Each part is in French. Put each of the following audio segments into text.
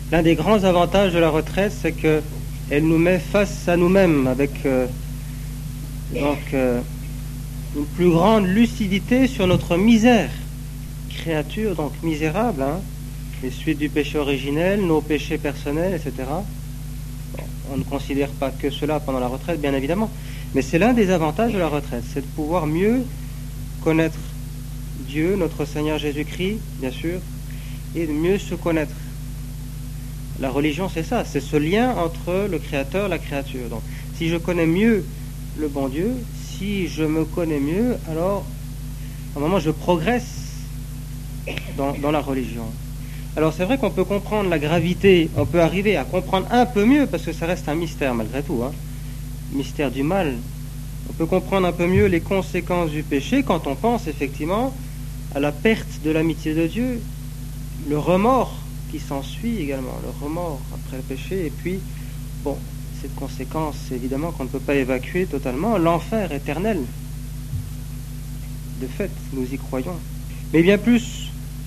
L'un des grands avantages de la retraite, c'est qu'elle nous met face à nous-mêmes avec une plus grande lucidité sur notre misère. Créature donc misérable, les suites du péché originel, nos péchés personnels, etc. Bon, on ne considère pas que cela pendant la retraite, bien évidemment, mais c'est l'un des avantages de la retraite, c'est de pouvoir mieux connaître Dieu, notre Seigneur Jésus-Christ, bien sûr, et de mieux se connaître. La religion, c'est ça, c'est ce lien entre le Créateur et la créature. Donc, si je connais mieux le bon Dieu, si je me connais mieux, alors, à un moment, je progresse dans la religion. Alors, c'est vrai qu'on peut comprendre la gravité, on peut arriver à comprendre un peu mieux, parce que ça reste un mystère malgré tout, mystère du mal. On peut comprendre un peu mieux les conséquences du péché quand on pense effectivement à la perte de l'amitié de Dieu, le remords qui s'ensuit également, le remords après le péché, et puis, bon, cette conséquence, évidemment, qu'on ne peut pas évacuer totalement, l'enfer éternel. De fait, nous y croyons. Mais bien plus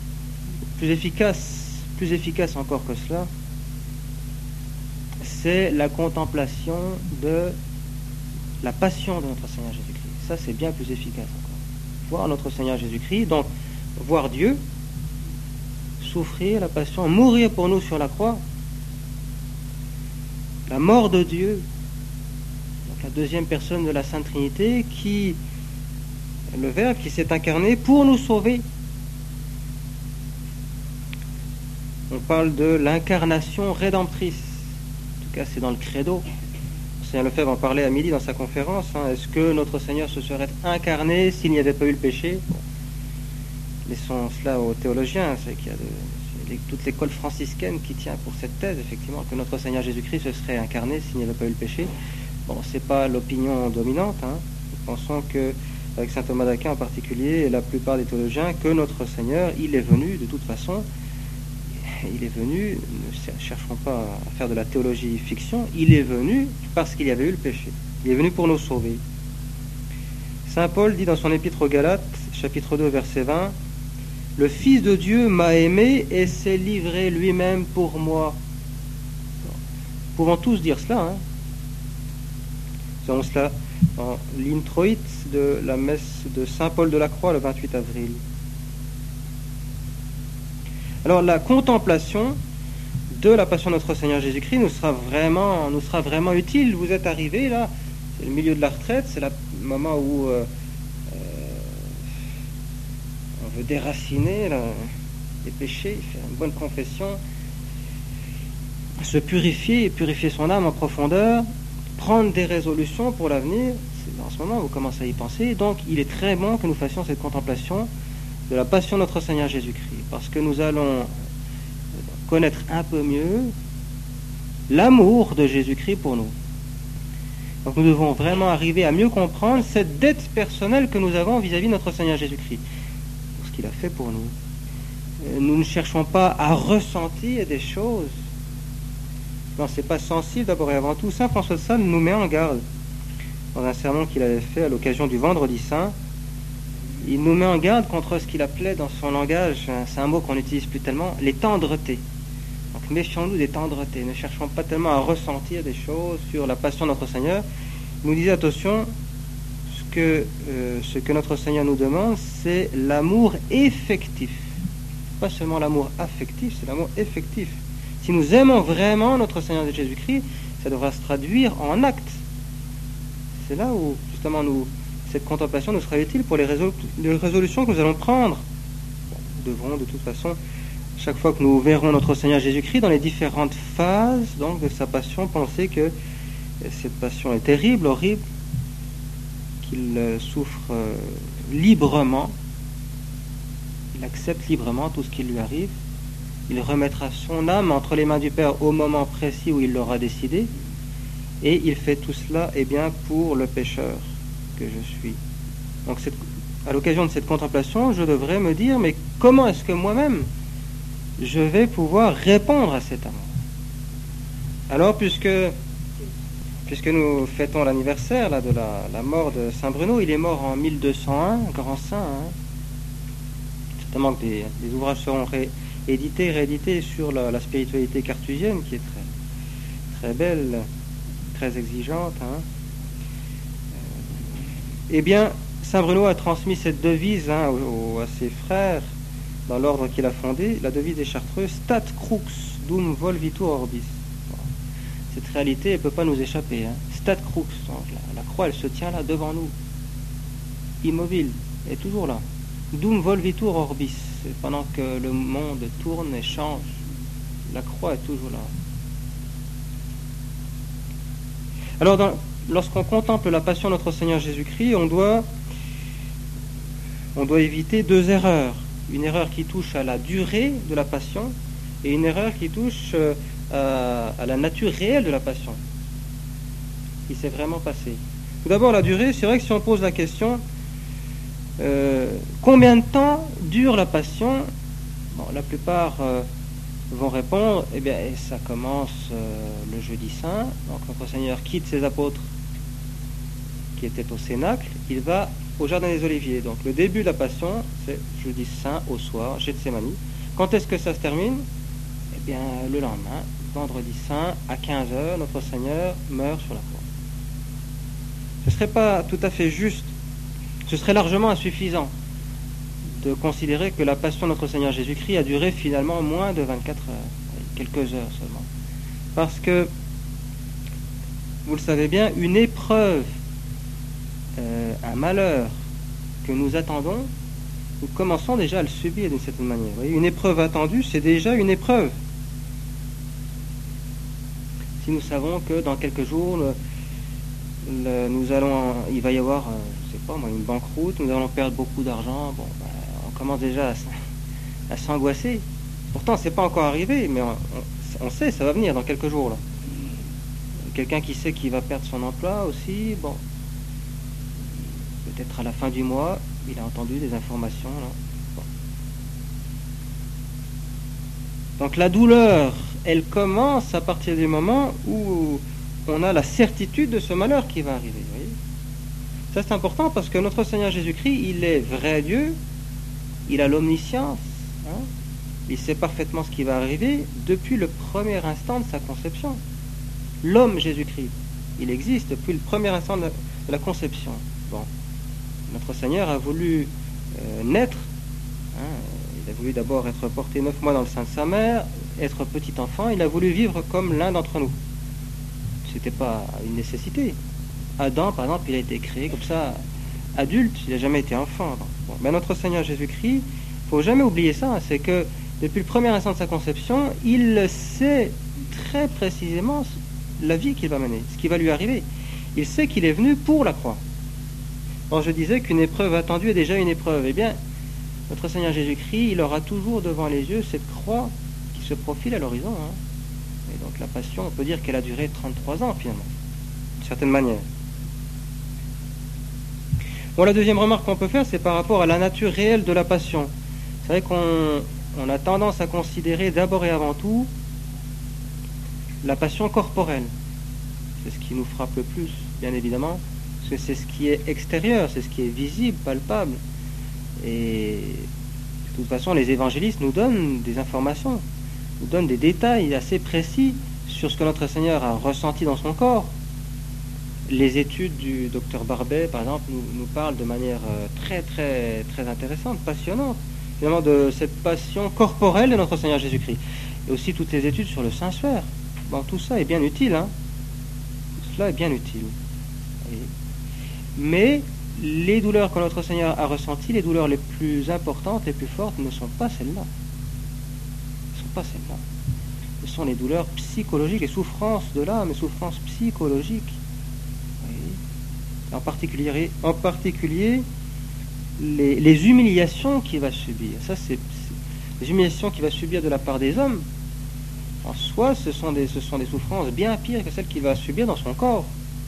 efficace encore que cela, c'est la contemplation de la passion de notre Seigneur Jésus-Christ. Ça, c'est bien plus efficace encore. Voir notre Seigneur Jésus-Christ, donc voir Dieu souffrir la passion, mourir pour nous sur la croix, la mort de Dieu, donc la deuxième personne de la Sainte Trinité, qui le Verbe qui s'est incarné pour nous sauver. On parle de l'incarnation rédemptrice. En tout cas, c'est dans le credo. Seigneur Lefebvre en parlait à midi dans sa conférence. Est-ce que notre Seigneur se serait incarné s'il n'y avait pas eu le péché? Laissons cela aux théologiens. C'est qu'il y a toute l'école franciscaine qui tient pour cette thèse, effectivement, que notre Seigneur Jésus-Christ se serait incarné s'il n'y avait pas eu le péché. Bon, c'est pas l'opinion dominante. Nous pensons que, avec saint Thomas d'Aquin en particulier, et la plupart des théologiens, que notre Seigneur, il est venu de toute façon. Il est venu, ne cherchons pas à faire de la théologie fiction, il est venu parce qu'il y avait eu le péché. Il est venu pour nous sauver. Saint Paul dit dans son épître aux Galates, chapitre 2, verset 20, « Le Fils de Dieu m'a aimé et s'est livré lui-même pour moi. » Nous pouvons tous dire cela. Nous avons cela dans l'introït de la messe de Saint Paul de la Croix le 28 avril. Alors la contemplation de la passion de notre Seigneur Jésus-Christ nous sera vraiment utile. Vous êtes arrivés là, c'est le milieu de la retraite, c'est le moment où on veut déraciner les péchés, faire une bonne confession, se purifier son âme en profondeur, prendre des résolutions pour l'avenir. C'est en ce moment où vous commencez à y penser. Donc il est très bon que nous fassions cette contemplation de la passion de notre Seigneur Jésus-Christ, parce que nous allons connaître un peu mieux l'amour de Jésus-Christ pour nous. Donc nous devons vraiment arriver à mieux comprendre cette dette personnelle que nous avons vis-à-vis de notre Seigneur Jésus-Christ, pour ce qu'il a fait pour nous. Nous ne cherchons pas à ressentir des choses. Non, c'est pas sensible d'abord et avant tout. Saint François de Sales nous met en garde dans un sermon qu'il avait fait à l'occasion du Vendredi Saint. Il nous met en garde contre ce qu'il appelait dans son langage, c'est un mot qu'on n'utilise plus tellement, les tendretés. Donc méfions-nous des tendretés, ne cherchons pas tellement à ressentir des choses sur la passion de notre Seigneur. Il nous disait, attention, ce que notre Seigneur nous demande, c'est l'amour effectif. Pas seulement l'amour affectif, c'est l'amour effectif. Si nous aimons vraiment notre Seigneur de Jésus-Christ, ça devra se traduire en actes. C'est là où, justement, cette contemplation nous sera utile pour les résolutions que nous allons prendre. Nous devrons de toute façon, chaque fois que nous verrons notre Seigneur Jésus-Christ dans les différentes phases donc, de sa passion, penser que cette passion est terrible, horrible, qu'il souffre librement, il accepte librement tout ce qui lui arrive, il remettra son âme entre les mains du Père au moment précis où il l'aura décidé, et il fait tout cela pour le pécheur que je suis. Donc à l'occasion de cette contemplation, je devrais me dire, mais comment est-ce que moi-même je vais pouvoir répondre à cet amour? Alors, puisque nous fêtons l'anniversaire là, de la mort de Saint Bruno, il est mort en 1201, grand saint. Certainement que des ouvrages seront édité et réédité sur la spiritualité cartésienne, qui est très, très belle, très exigeante. Hein. Eh bien, Saint Bruno a transmis cette devise à ses frères dans l'ordre qu'il a fondé, la devise des Chartreux, Stat crux dum volvitur orbis. Cette réalité, elle ne peut pas nous échapper. Hein. Stat crux, la croix, elle se tient là devant nous, immobile, elle est toujours là. Dum volvitur orbis, pendant que le monde tourne et change, la croix est toujours là. Alors, lorsqu'on contemple la passion de notre Seigneur Jésus-Christ, on doit éviter deux erreurs. Une erreur qui touche à la durée de la passion et une erreur qui touche à la nature réelle de la passion qui s'est vraiment passée. Tout d'abord, la durée, c'est vrai que si on pose la question combien de temps dure la passion, bon, la plupart vont répondre, eh bien, ça commence le jeudi saint, donc notre Seigneur quitte ses apôtres qui étaient au Cénacle, il va au Jardin des Oliviers. Donc le début de la passion, c'est jeudi saint au soir, Gethsémani. Quand est-ce que ça se termine? Eh bien, le lendemain, vendredi saint, à 15h, notre Seigneur meurt sur la croix. Ce ne serait pas tout à fait juste, ce serait largement insuffisant de considérer que la passion de notre Seigneur Jésus-Christ a duré finalement moins de 24 heures, quelques heures seulement. Parce que, vous le savez bien, une épreuve, un malheur que nous attendons, nous commençons déjà à le subir d'une certaine manière. Vous voyez, une épreuve attendue, c'est déjà une épreuve. Si nous savons que dans quelques jours, il va y avoir, je sais pas moi, une banqueroute, nous allons perdre beaucoup d'argent, bon, on commence déjà à s'angoisser. Pourtant, c'est pas encore arrivé, mais on sait, ça va venir dans quelques jours. Là. Quelqu'un qui sait qu'il va perdre son emploi aussi, bon, peut-être à la fin du mois, il a entendu des informations. Là. Bon. Donc la douleur, elle commence à partir du moment où on a la certitude de ce malheur qui va arriver. Vous voyez, ça c'est important parce que notre Seigneur Jésus-Christ, il est vrai Dieu, il a l'omniscience, hein, il sait parfaitement ce qui va arriver depuis le premier instant de sa conception. L'homme Jésus-Christ, il existe depuis le premier instant de la conception. Bon. Notre Seigneur a voulu naître, hein, il a voulu d'abord être porté 9 mois dans le sein de sa mère, être petit enfant, il a voulu vivre comme l'un d'entre nous. C'était pas une nécessité. Adam, par exemple, il a été créé comme ça, adulte, il n'a jamais été enfant. Bon. Mais notre Seigneur Jésus-Christ, il ne faut jamais oublier ça, c'est que depuis le premier instant de sa conception, il sait très précisément la vie qu'il va mener, ce qui va lui arriver. Il sait qu'il est venu pour la croix. Or, je disais qu'une épreuve attendue est déjà une épreuve. Eh bien, notre Seigneur Jésus-Christ, il aura toujours devant les yeux cette croix qui se profile à l'horizon. Hein. Et donc la passion, on peut dire qu'elle a duré 33 ans finalement, d'une certaine manière. Bon, la deuxième remarque qu'on peut faire, c'est par rapport à la nature réelle de la passion. C'est vrai qu'on a tendance à considérer d'abord et avant tout la passion corporelle. C'est ce qui nous frappe le plus, bien évidemment. Parce que c'est ce qui est extérieur, c'est ce qui est visible, palpable. Et de toute façon, les évangélistes nous donnent des informations, nous donnent des détails assez précis sur ce que notre Seigneur a ressenti dans son corps. Les études du docteur Barbet, par exemple, nous parlent de manière très, très, très intéressante, passionnante, finalement, de cette passion corporelle de notre Seigneur Jésus-Christ. Et aussi toutes les études sur le Saint-Suaire. Bon, tout ça est bien utile, hein. Tout cela est bien utile. Mais les douleurs que notre Seigneur a ressenties, les douleurs les plus importantes, les plus fortes, ne sont pas celles-là. Ne sont pas celles-là. Ce sont les douleurs psychologiques, les souffrances de l'âme, les souffrances psychologiques. En particulier les humiliations qu'il va subir. Ça, c'est les humiliations qu'il va subir de la part des hommes. En soi, ce sont des souffrances bien pires que celles qu'il va subir dans son corps.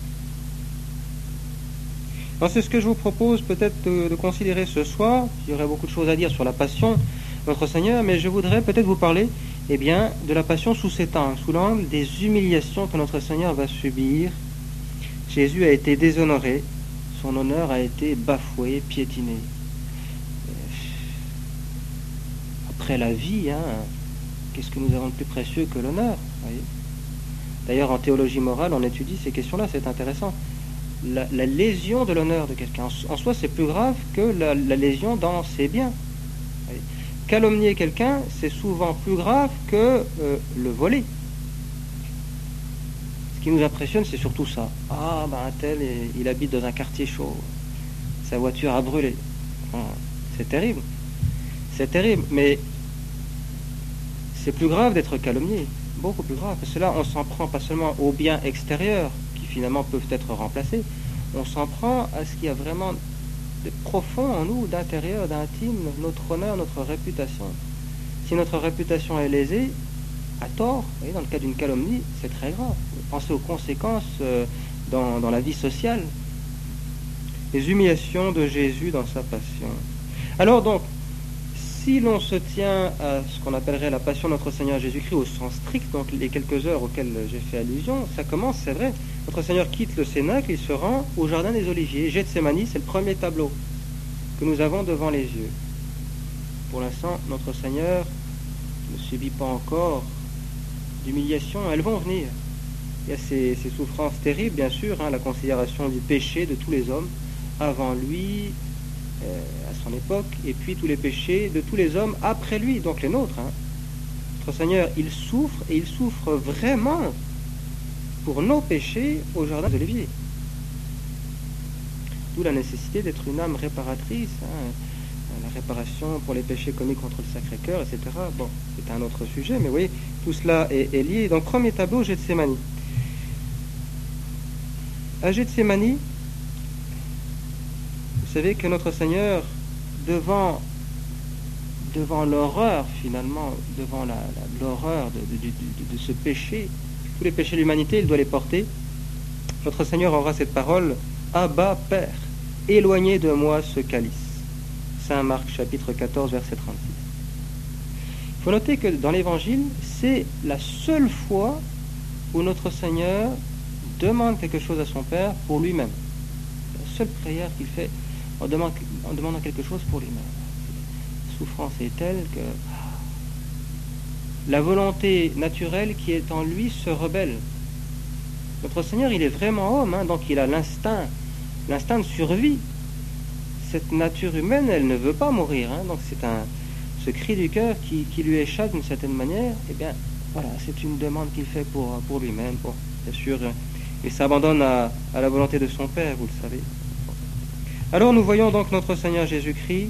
Alors, c'est ce que je vous propose peut-être de considérer ce soir. Il y aurait beaucoup de choses à dire sur la passion de notre Seigneur, mais je voudrais peut-être vous parler de la passion sous cet angle, sous l'angle des humiliations que notre Seigneur va subir. Jésus a été déshonoré, son honneur a été bafoué, piétiné. après la vie, qu'est-ce que nous avons de plus précieux que l'honneur, voyez. D'ailleurs, en théologie morale, on étudie ces questions-là, c'est intéressant. La lésion de l'honneur de quelqu'un, en soi, c'est plus grave que la lésion dans ses biens. Voyez. Calomnier quelqu'un, c'est souvent plus grave que le voler. Ce qui nous impressionne, c'est surtout ça. Ah, un tel, il habite dans un quartier chaud. Sa voiture a brûlé. C'est terrible. C'est terrible, mais c'est plus grave d'être calomnié. Beaucoup plus grave. Parce que là, on s'en prend pas seulement aux biens extérieurs, qui finalement peuvent être remplacés, on s'en prend à ce qu'il y a vraiment de profond en nous, d'intérieur, d'intime, notre honneur, notre réputation. Si notre réputation est lésée, à tort, vous voyez, dans le cas d'une calomnie, c'est très grave. Pensez aux conséquences dans la vie sociale. Les humiliations de Jésus dans sa passion. Alors donc, si l'on se tient à ce qu'on appellerait la passion de notre Seigneur Jésus-Christ au sens strict, donc les quelques heures auxquelles j'ai fait allusion, ça commence, c'est vrai. Notre Seigneur quitte le Cénacle, il se rend au Jardin des Oliviers. Gethsémani, c'est le premier tableau que nous avons devant les yeux. Pour l'instant, notre Seigneur ne subit pas encore d'humiliation, elles vont venir. Il y a ces souffrances terribles, bien sûr, la considération du péché de tous les hommes avant lui, à son époque, et puis tous les péchés de tous les hommes après lui, donc les nôtres. Notre Seigneur, il souffre, et il souffre vraiment pour nos péchés au Jardin des Oliviers. D'où la nécessité d'être une âme réparatrice, la réparation pour les péchés commis contre le Sacré-Cœur, etc. Bon, c'est un autre sujet, mais vous voyez, tout cela est lié. Donc, premier tableau, Gethsémani. À Gethsémani, vous savez que notre Seigneur, devant l'horreur, finalement, devant l'horreur de ce péché, tous les péchés de l'humanité, il doit les porter. Notre Seigneur aura cette parole, « Abba, Père, éloignez de moi ce calice ». Saint Marc, chapitre 14, verset 36. Il faut noter que dans l'Évangile, c'est la seule fois où notre Seigneur demande quelque chose à son Père pour lui-même. La seule prière qu'il fait en demandant quelque chose pour lui-même. La souffrance est telle que la volonté naturelle qui est en lui se rebelle. Notre Seigneur, il est vraiment homme, donc il a l'instinct de survie. Cette nature humaine, elle ne veut pas mourir, donc c'est ce cri du cœur qui lui échappe d'une certaine manière. Eh bien, voilà, c'est une demande qu'il fait pour lui-même. Bon, bien sûr, il s'abandonne à la volonté de son Père, vous le savez. Alors nous voyons donc notre Seigneur Jésus-Christ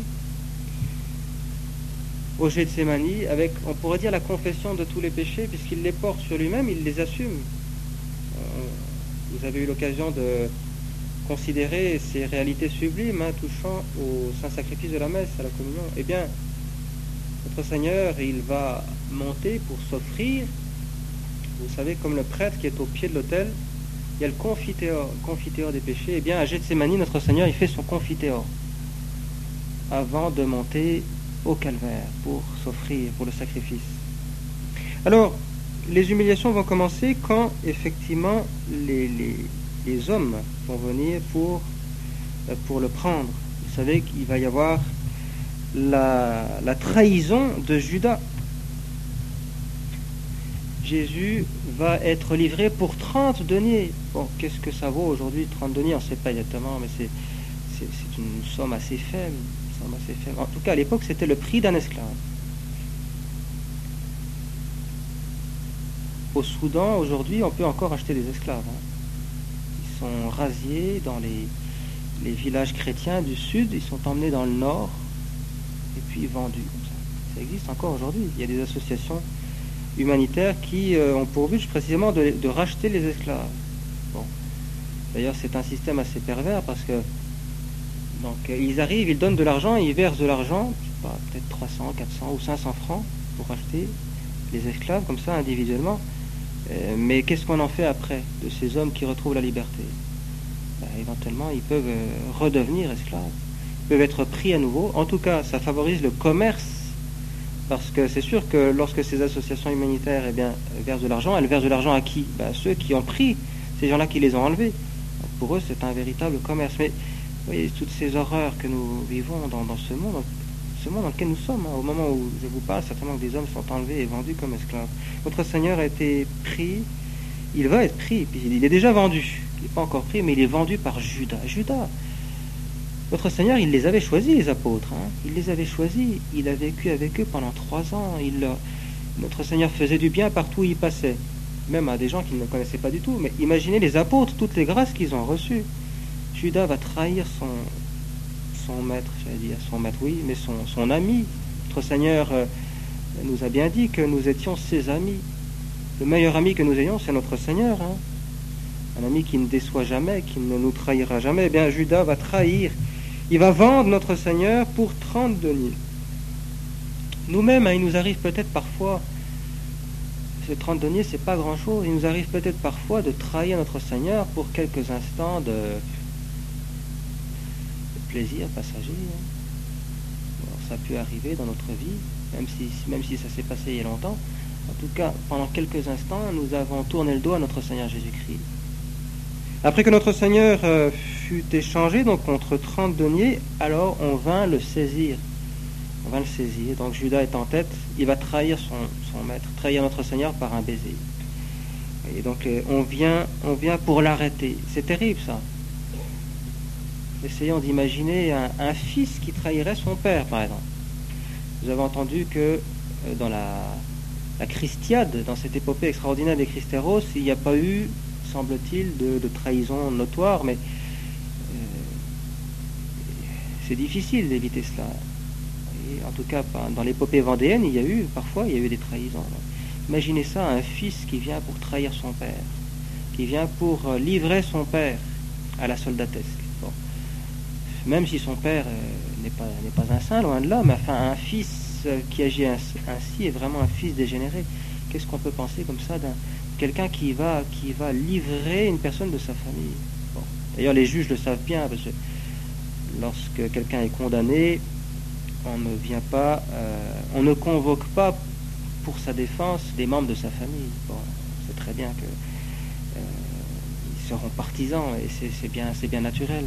au Gethsémani avec, on pourrait dire, la confession de tous les péchés, puisqu'il les porte sur lui-même, il les assume. Vous avez eu l'occasion de considérer ces réalités sublimes touchant au saint sacrifice de la messe, à la communion. Eh bien, notre Seigneur, il va monter pour s'offrir. Vous savez, comme le prêtre qui est au pied de l'autel, il y a le confiteor des péchés. Eh bien, à Gethsémani, notre Seigneur, il fait son confiteor avant de monter au calvaire pour s'offrir pour le sacrifice. Alors, les humiliations vont commencer quand, effectivement, les hommes vont venir pour le prendre. Vous savez qu'il va y avoir la trahison de Judas. Jésus va être livré pour 30 deniers. Bon, qu'est-ce que ça vaut aujourd'hui, 30 deniers? On ne sait pas exactement, mais c'est une somme assez faible. En tout cas, à l'époque, c'était le prix d'un esclave. Au Soudan, aujourd'hui, on peut encore acheter des esclaves. Ils sont rasiés dans les villages chrétiens du sud, ils sont emmenés dans le nord, et puis vendus comme ça. Ça existe encore aujourd'hui. Il y a des associations humanitaires qui ont pour but précisément de racheter les esclaves. Bon. D'ailleurs, c'est un système assez pervers parce que donc ils arrivent, ils donnent de l'argent, ils versent de l'argent, je sais pas, peut-être 300, 400 ou 500 francs pour racheter les esclaves comme ça individuellement. Mais qu'est-ce qu'on en fait après de ces hommes qui retrouvent la liberté? Éventuellement, ils peuvent redevenir esclaves, ils peuvent être pris à nouveau. En tout cas, ça favorise le commerce. Parce que c'est sûr que lorsque ces associations humanitaires versent de l'argent, elles versent de l'argent à qui? Ceux qui ont pris, ces gens-là qui les ont enlevés. Donc pour eux, c'est un véritable commerce. Mais vous voyez, toutes ces horreurs que nous vivons dans ce monde, ce monde dans lequel nous sommes. Au moment où je vous parle, certainement que des hommes sont enlevés et vendus comme esclaves. Notre Seigneur a été pris, il va être pris, puis il est déjà vendu. Il n'est pas encore pris, mais il est vendu par Judas. Judas, notre Seigneur, il les avait choisis, les apôtres. Il les avait choisis. Il a vécu avec eux pendant 3 ans. Notre Seigneur faisait du bien partout où il passait, même à des gens qu'il ne connaissait pas du tout. Mais imaginez les apôtres, toutes les grâces qu'ils ont reçues. Judas va trahir son maître, j'allais dire son maître, oui, mais son ami. Notre Seigneur nous a bien dit que nous étions ses amis. Le meilleur ami que nous ayons, c'est notre Seigneur. Un ami qui ne déçoit jamais, qui ne nous trahira jamais. Eh bien, Judas va trahir. Il va vendre notre Seigneur pour 30 deniers. Nous-mêmes, il nous arrive peut-être parfois, ces 30 deniers, c'est pas grand-chose, il nous arrive peut-être parfois de trahir notre Seigneur pour quelques instants de plaisir passager. Alors, ça peut arriver dans notre vie, même si ça s'est passé il y a longtemps. En tout cas, pendant quelques instants, nous avons tourné le dos à notre Seigneur Jésus-Christ. Après que notre Seigneur fut échangé donc contre 30 deniers, alors on vint le saisir. On va le saisir. Donc Judas est en tête, il va trahir son maître, trahir notre Seigneur par un baiser. Et donc on vient pour l'arrêter. C'est terrible ça. Essayons d'imaginer un fils qui trahirait son père, par exemple. Vous avez entendu que dans la Christiade, dans cette épopée extraordinaire des Christéros, il n'y a pas eu, semble-t-il, de trahison notoire, mais c'est difficile d'éviter cela. Et en tout cas, dans l'épopée vendéenne, il y a eu des trahisons. Imaginez ça, un fils qui vient pour trahir son père, qui vient pour livrer son père à la soldatesque. Bon. Même si son père n'est pas un saint, loin de là, mais enfin, un fils qui agit ainsi est vraiment un fils dégénéré. Qu'est-ce qu'on peut penser comme ça d'un quelqu'un qui va livrer une personne de sa famille? Bon. D'ailleurs, les juges le savent bien, parce que lorsque quelqu'un est condamné, on ne convoque pas pour sa défense des membres de sa famille. Bon, on sait très bien que ils seront partisans, et c'est bien naturel.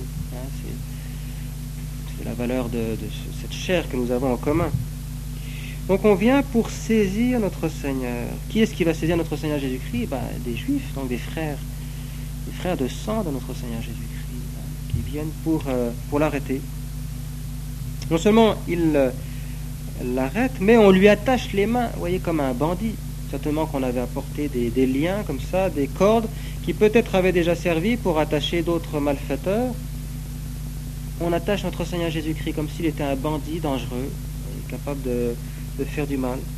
C'est la valeur de cette chair que nous avons en commun. Donc on vient pour saisir notre Seigneur. Qui est-ce qui va saisir notre Seigneur Jésus-Christ? Des Juifs, donc des frères de sang de notre Seigneur Jésus-Christ, qui viennent pour l'arrêter. Non seulement il l'arrête, mais on lui attache les mains, vous voyez, comme un bandit. Certainement qu'on avait apporté des liens comme ça, des cordes, qui peut-être avaient déjà servi pour attacher d'autres malfaiteurs. On attache notre Seigneur Jésus-Christ comme s'il était un bandit dangereux, capable de faire du mal.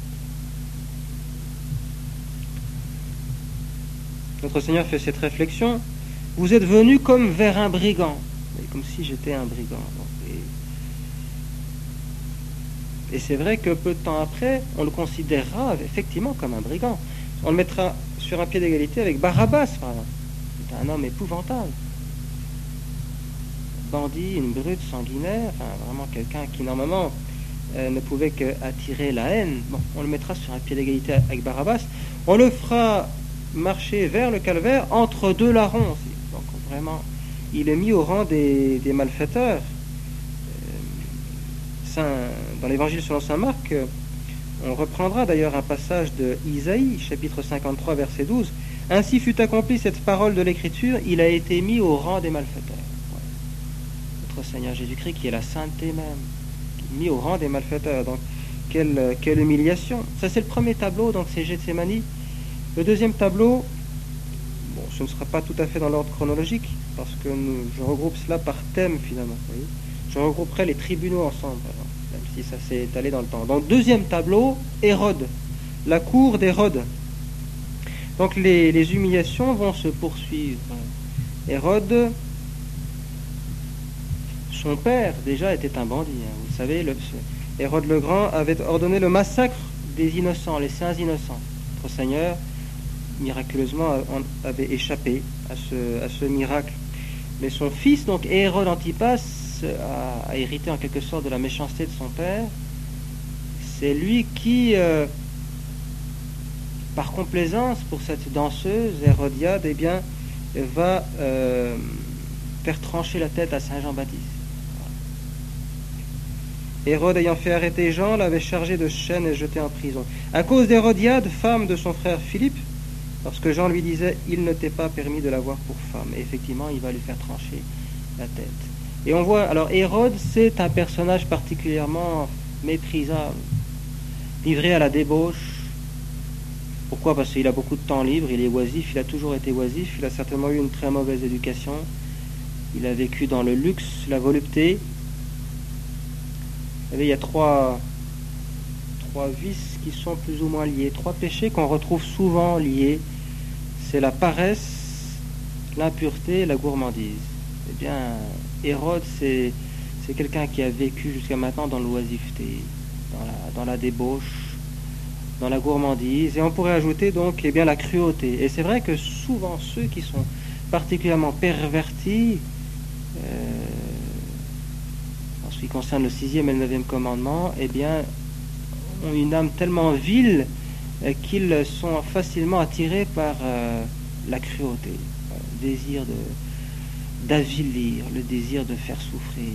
Notre Seigneur fait cette réflexion: vous êtes venus comme vers un brigand, comme si j'étais un brigand. Et c'est vrai que peu de temps après, on le considérera effectivement comme un brigand. On le mettra sur un pied d'égalité avec Barabbas, par exemple. C'est un homme épouvantable. Bandit, une brute sanguinaire, enfin, vraiment quelqu'un qui normalement ne pouvait qu'attirer la haine. Bon, on le mettra sur un pied d'égalité avec Barabbas. On le fera marcher vers le calvaire entre deux larrons aussi. Donc vraiment, il est mis au rang des malfaiteurs. Dans l'évangile selon saint Marc, on reprendra d'ailleurs un passage de Isaïe, chapitre 53, verset 12. Ainsi fut accomplie cette parole de l'Écriture, il a été mis au rang des malfaiteurs. Notre Seigneur Jésus-Christ, qui est la sainteté même, qui est mis au rang des malfaiteurs. Donc, quelle humiliation. Ça, c'est le premier tableau, donc c'est Gethsémani. Le deuxième tableau, bon, ce ne sera pas tout à fait dans l'ordre chronologique, parce que je regroupe cela par thème finalement. Vous voyez, je regrouperai les tribunaux ensemble, même si ça s'est étalé dans le temps. Donc, deuxième tableau, Hérode, la cour d'Hérode. Donc, les humiliations vont se poursuivre. Hérode, son père, déjà, était un bandit. Vous savez, Hérode le Grand avait ordonné le massacre des innocents, les saints innocents. Notre Seigneur, miraculeusement, avait échappé à ce miracle. Mais son fils, donc Hérode Antipas, a hérité en quelque sorte de la méchanceté de son père. C'est lui qui, par complaisance pour cette danseuse Hérodiade, eh bien, va faire trancher la tête à Saint Jean-Baptiste. Hérode, ayant fait arrêter Jean, l'avait chargé de chaînes et jeté en prison. À cause d'Hérodiade, femme de son frère Philippe, parce que Jean lui disait, il ne t'est pas permis de l'avoir pour femme. Et effectivement, il va lui faire trancher la tête. Et on voit, alors Hérode, c'est un personnage particulièrement méprisable, livré à la débauche. Pourquoi? Parce qu'il a beaucoup de temps libre, il est oisif, il a toujours été oisif, il a certainement eu une très mauvaise éducation, il a vécu dans le luxe, la volupté. Vous savez, il y a trois vices qui sont plus ou moins liés, trois péchés qu'on retrouve souvent liés. C'est la paresse, l'impureté et la gourmandise. Eh bien, Hérode, c'est quelqu'un qui a vécu jusqu'à maintenant dans l'oisiveté, dans la débauche, dans la gourmandise, et on pourrait ajouter donc eh bien, la cruauté. Et c'est vrai que souvent ceux qui sont particulièrement pervertis, en ce qui concerne le 6e et le 9e commandement, eh bien, ont une âme tellement vile qu'ils sont facilement attirés par la cruauté, le désir d'avilir, le désir de faire souffrir.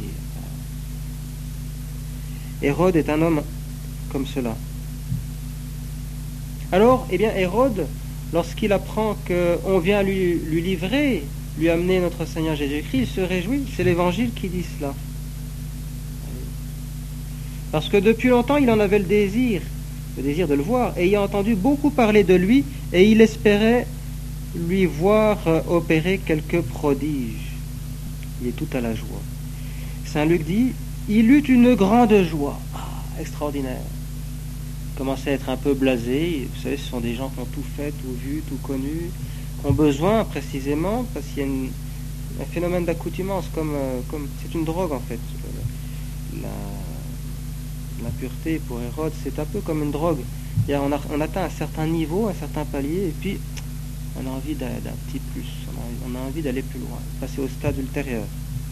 Hérode est un homme comme cela. Alors, eh bien, Hérode, lorsqu'il apprend qu'on vient lui livrer, lui amener notre Seigneur Jésus-Christ, il se réjouit. C'est l'Évangile qui dit cela. Parce que depuis longtemps, il en avait le désir de le voir, et il a entendu beaucoup parler de lui, et il espérait lui voir opérer quelques prodiges. Il est tout à la joie. Saint Luc dit, il eut une grande joie. Ah, extraordinaire. Il commençait à être un peu blasé. Vous savez, ce sont des gens qui ont tout fait, tout vu, tout connu, qui ont besoin précisément, parce qu'il y a un phénomène d'accoutumance, comme c'est une drogue en fait. L'impureté pour Hérode, c'est un peu comme une drogue. On atteint un certain niveau, un certain palier, et puis on a envie d'un petit plus. On a envie d'aller plus loin, passer au stade ultérieur.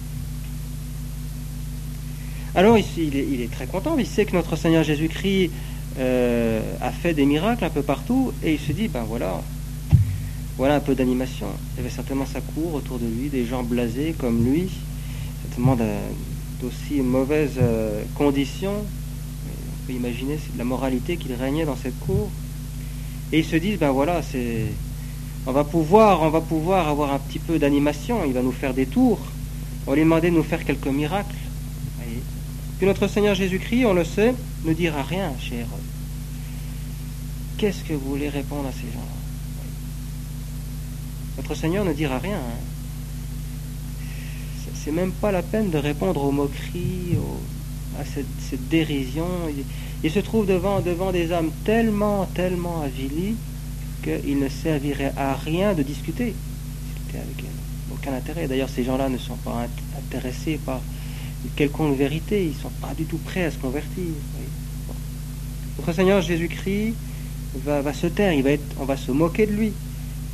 Alors ici, il est très content. Il sait que notre Seigneur Jésus-Christ a fait des miracles un peu partout, et il se dit, ben voilà un peu d'animation. Il y avait certainement sa cour autour de lui, des gens blasés comme lui, certainement d'aussi mauvaises conditions. On peut imaginer la moralité qu'il régnait dans cette cour. Et ils se disent, ben voilà, on va pouvoir avoir un petit peu d'animation, il va nous faire des tours, on va lui demander de nous faire quelques miracles. Et puis notre Seigneur Jésus-Christ, on le sait, ne dira rien chez Hérode. Qu'est-ce que vous voulez répondre à ces gens-là? Notre Seigneur ne dira rien. C'est même pas la peine de répondre aux moqueries, à cette dérision. Il se trouve devant des âmes tellement avilies qu'il ne servirait à rien de discuter avec elles. Aucun intérêt. D'ailleurs, ces gens-là ne sont pas intéressés par une quelconque vérité. Ils ne sont pas du tout prêts à se convertir. Bon. Notre Seigneur Jésus-Christ va se taire. On va se moquer de lui.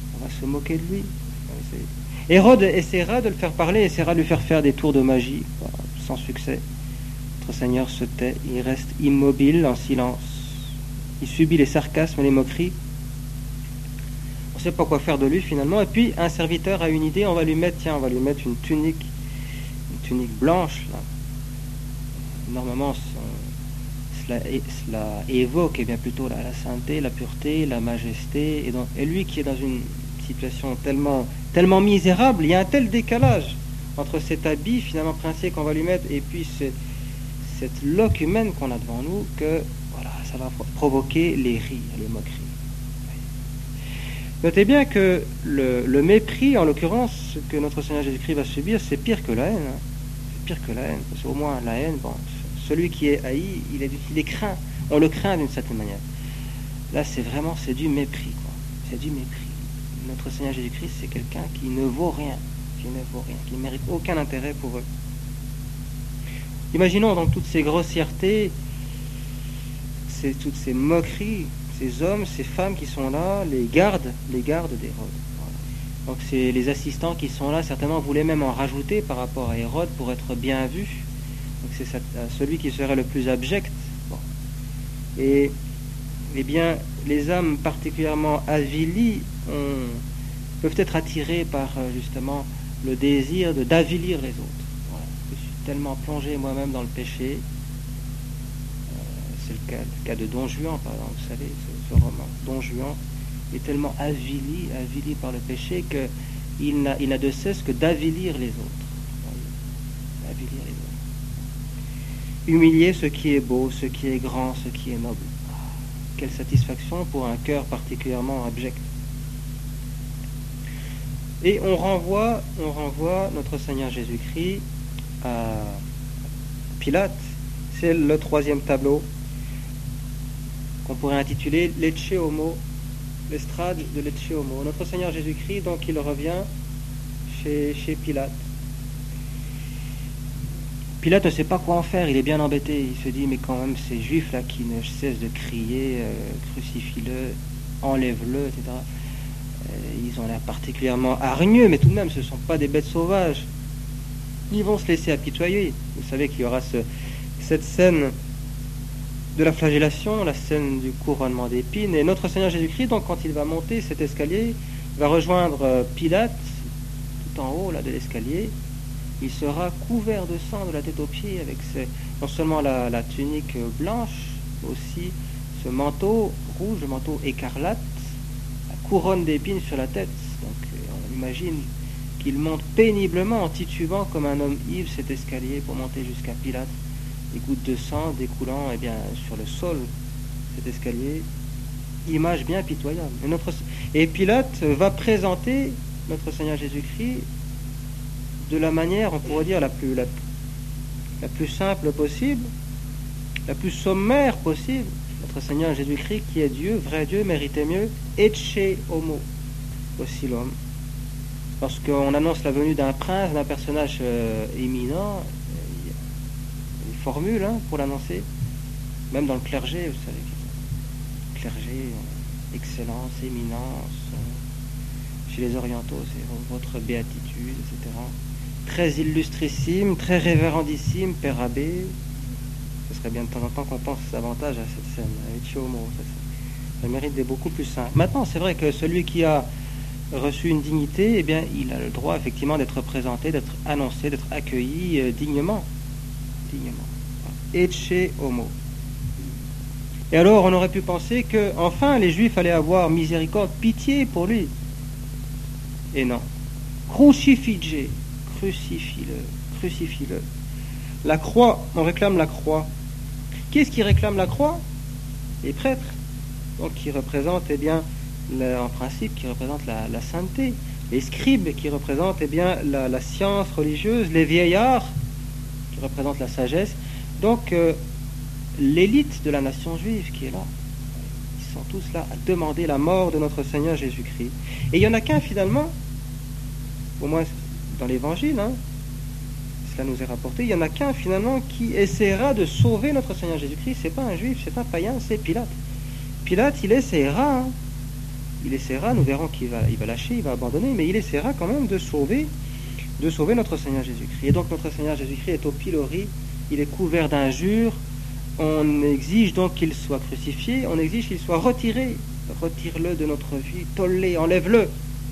Hérode essaiera de le faire parler, essaiera de lui faire des tours de magie, sans succès. Notre Seigneur se tait, il reste immobile, en silence. Il subit les sarcasmes et les moqueries. On ne sait pas quoi faire de lui finalement. Et puis un serviteur a une idée, on va lui mettre une tunique blanche. Là. Normalement, cela évoque bien plutôt la sainteté, la pureté, la majesté. Et lui qui est dans une situation tellement misérable, il y a un tel décalage entre cet habit finalement princier qu'on va lui mettre et puis cette loque humaine qu'on a devant nous, que voilà, ça va provoquer les rires, les moqueries. Notez bien que le mépris, en l'occurrence, que notre Seigneur Jésus-Christ va subir, c'est pire que la haine. C'est pire que la haine, parce qu'au moins la haine, celui qui est haï, il est craint. On le craint d'une certaine manière. Là, c'est du mépris, quoi. C'est du mépris. Notre Seigneur Jésus-Christ, c'est quelqu'un qui ne vaut rien, qui ne mérite aucun intérêt pour eux. Imaginons donc toutes ces grossièretés, toutes ces moqueries, ces hommes, ces femmes qui sont là, les gardes d'Hérode. Voilà. Donc c'est les assistants qui sont là, certainement voulaient même en rajouter par rapport à Hérode pour être bien vu. Donc c'est celui qui serait le plus abject. Bon. Et eh bien, les âmes particulièrement avilies peuvent être attirées par justement le désir d'avilir les autres. Voilà. Je suis tellement plongé moi-même dans le péché c'est le cas de Don Juan, par exemple, vous savez, ce roman. Don Juan est tellement avili par le péché qu'il n'a de cesse que d'avilir les autres. Avilir les autres. Humilier ce qui est beau, ce qui est grand, ce qui est noble. Quelle satisfaction pour un cœur particulièrement abject. Et on renvoie notre Seigneur Jésus-Christ à Pilate. C'est le troisième tableau qu'on pourrait intituler Lecce Homo, l'estrade de Lecce Homo. Notre Seigneur Jésus-Christ, donc, il revient chez Pilate. Pilate ne sait pas quoi en faire, il est bien embêté. Il se dit, mais quand même, ces juifs-là qui ne cessent de crier, crucifie-le, enlève-le, etc. Ils ont l'air particulièrement hargneux, mais tout de même, ce ne sont pas des bêtes sauvages. Ils vont se laisser apitoyer. Vous savez qu'il y aura cette scène de la flagellation, la scène du couronnement d'épines. Et notre Seigneur Jésus-Christ, donc, quand il va monter cet escalier, va rejoindre Pilate, tout en haut là, de l'escalier. Il sera couvert de sang de la tête aux pieds, avec non seulement la tunique blanche, mais aussi ce manteau rouge, le manteau écarlate, la couronne d'épines sur la tête. Donc on imagine qu'il monte péniblement en titubant comme un homme ivre cet escalier pour monter jusqu'à Pilate. Des gouttes de sang découlant sur le sol, cet escalier, image bien pitoyable. Et Pilate va présenter notre Seigneur Jésus-Christ de la manière, on pourrait dire, la plus simple possible, la plus sommaire possible. Notre Seigneur Jésus-Christ, qui est Dieu, vrai Dieu, méritait mieux, Ecce Homo, aussi l'homme. Lorsqu'on annonce la venue d'un prince, d'un personnage éminent, il y a une formule pour l'annoncer, même dans le clergé, vous savez, clergé, excellence, éminence, chez les orientaux, c'est votre béatitude, etc. Très illustrissime, très révérendissime, Père Abbé. Ce serait bien de temps en temps qu'on pense davantage à cette scène, à Ecce Homo. Ça mérite des beaucoup plus simples. Maintenant, c'est vrai que celui qui a reçu une dignité, il a le droit effectivement d'être présenté, d'être annoncé, d'être accueilli dignement. Ecce Homo. Et alors, on aurait pu penser que, enfin, les Juifs allaient avoir miséricorde, pitié pour lui. Et non. Crucifige, crucifie-le. La croix, on réclame la croix. Qui est-ce qui réclame la croix? Les prêtres. Donc, qui représentent, en principe, qui représentent la sainteté. Les scribes, qui représentent, la science religieuse. Les vieillards, qui représentent la sagesse. Donc, l'élite de la nation juive qui est là. Ils sont tous là à demander la mort de notre Seigneur Jésus-Christ. Et il n'y en a qu'un finalement, au moins dans l'évangile, cela nous est rapporté, il n'y en a qu'un finalement qui essaiera de sauver notre Seigneur Jésus-Christ. C'est pas un juif, c'est un païen, c'est Pilate. Pilate, il essaiera, nous verrons qu'il va lâcher, il va abandonner, mais il essaiera quand même de sauver notre Seigneur Jésus-Christ. Et donc notre Seigneur Jésus-Christ est au pilori, il est couvert d'injures. On exige donc qu'il soit crucifié, on exige qu'il soit retiré. Retire-le de notre vie, tolle, enlève-le.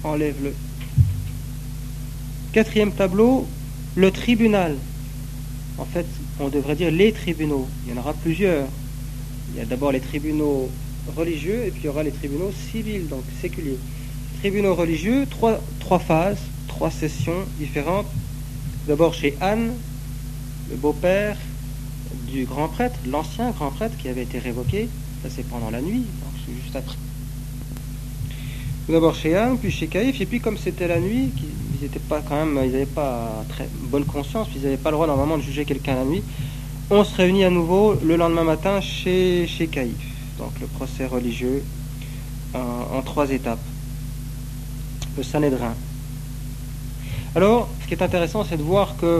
Quatrième tableau, le tribunal. En fait, on devrait dire les tribunaux. Il y en aura plusieurs. Il y a d'abord les tribunaux religieux et puis il y aura les tribunaux civils, donc séculiers. Tribunaux religieux, trois phases, 3 sessions différentes. D'abord chez Anne, le beau-père du grand prêtre, l'ancien grand prêtre qui avait été révoqué. Ça c'est pendant la nuit, donc c'est juste après. D'abord chez Anne, puis chez Caïphe, et puis comme c'était la nuit, ils n'avaient pas très bonne conscience, puis ils n'avaient pas le droit normalement de juger quelqu'un la nuit, on se réunit à nouveau le lendemain matin chez Caïphe. Donc le procès religieux en 3 étapes. Le Sanhédrin. Alors, ce qui est intéressant, c'est de voir que,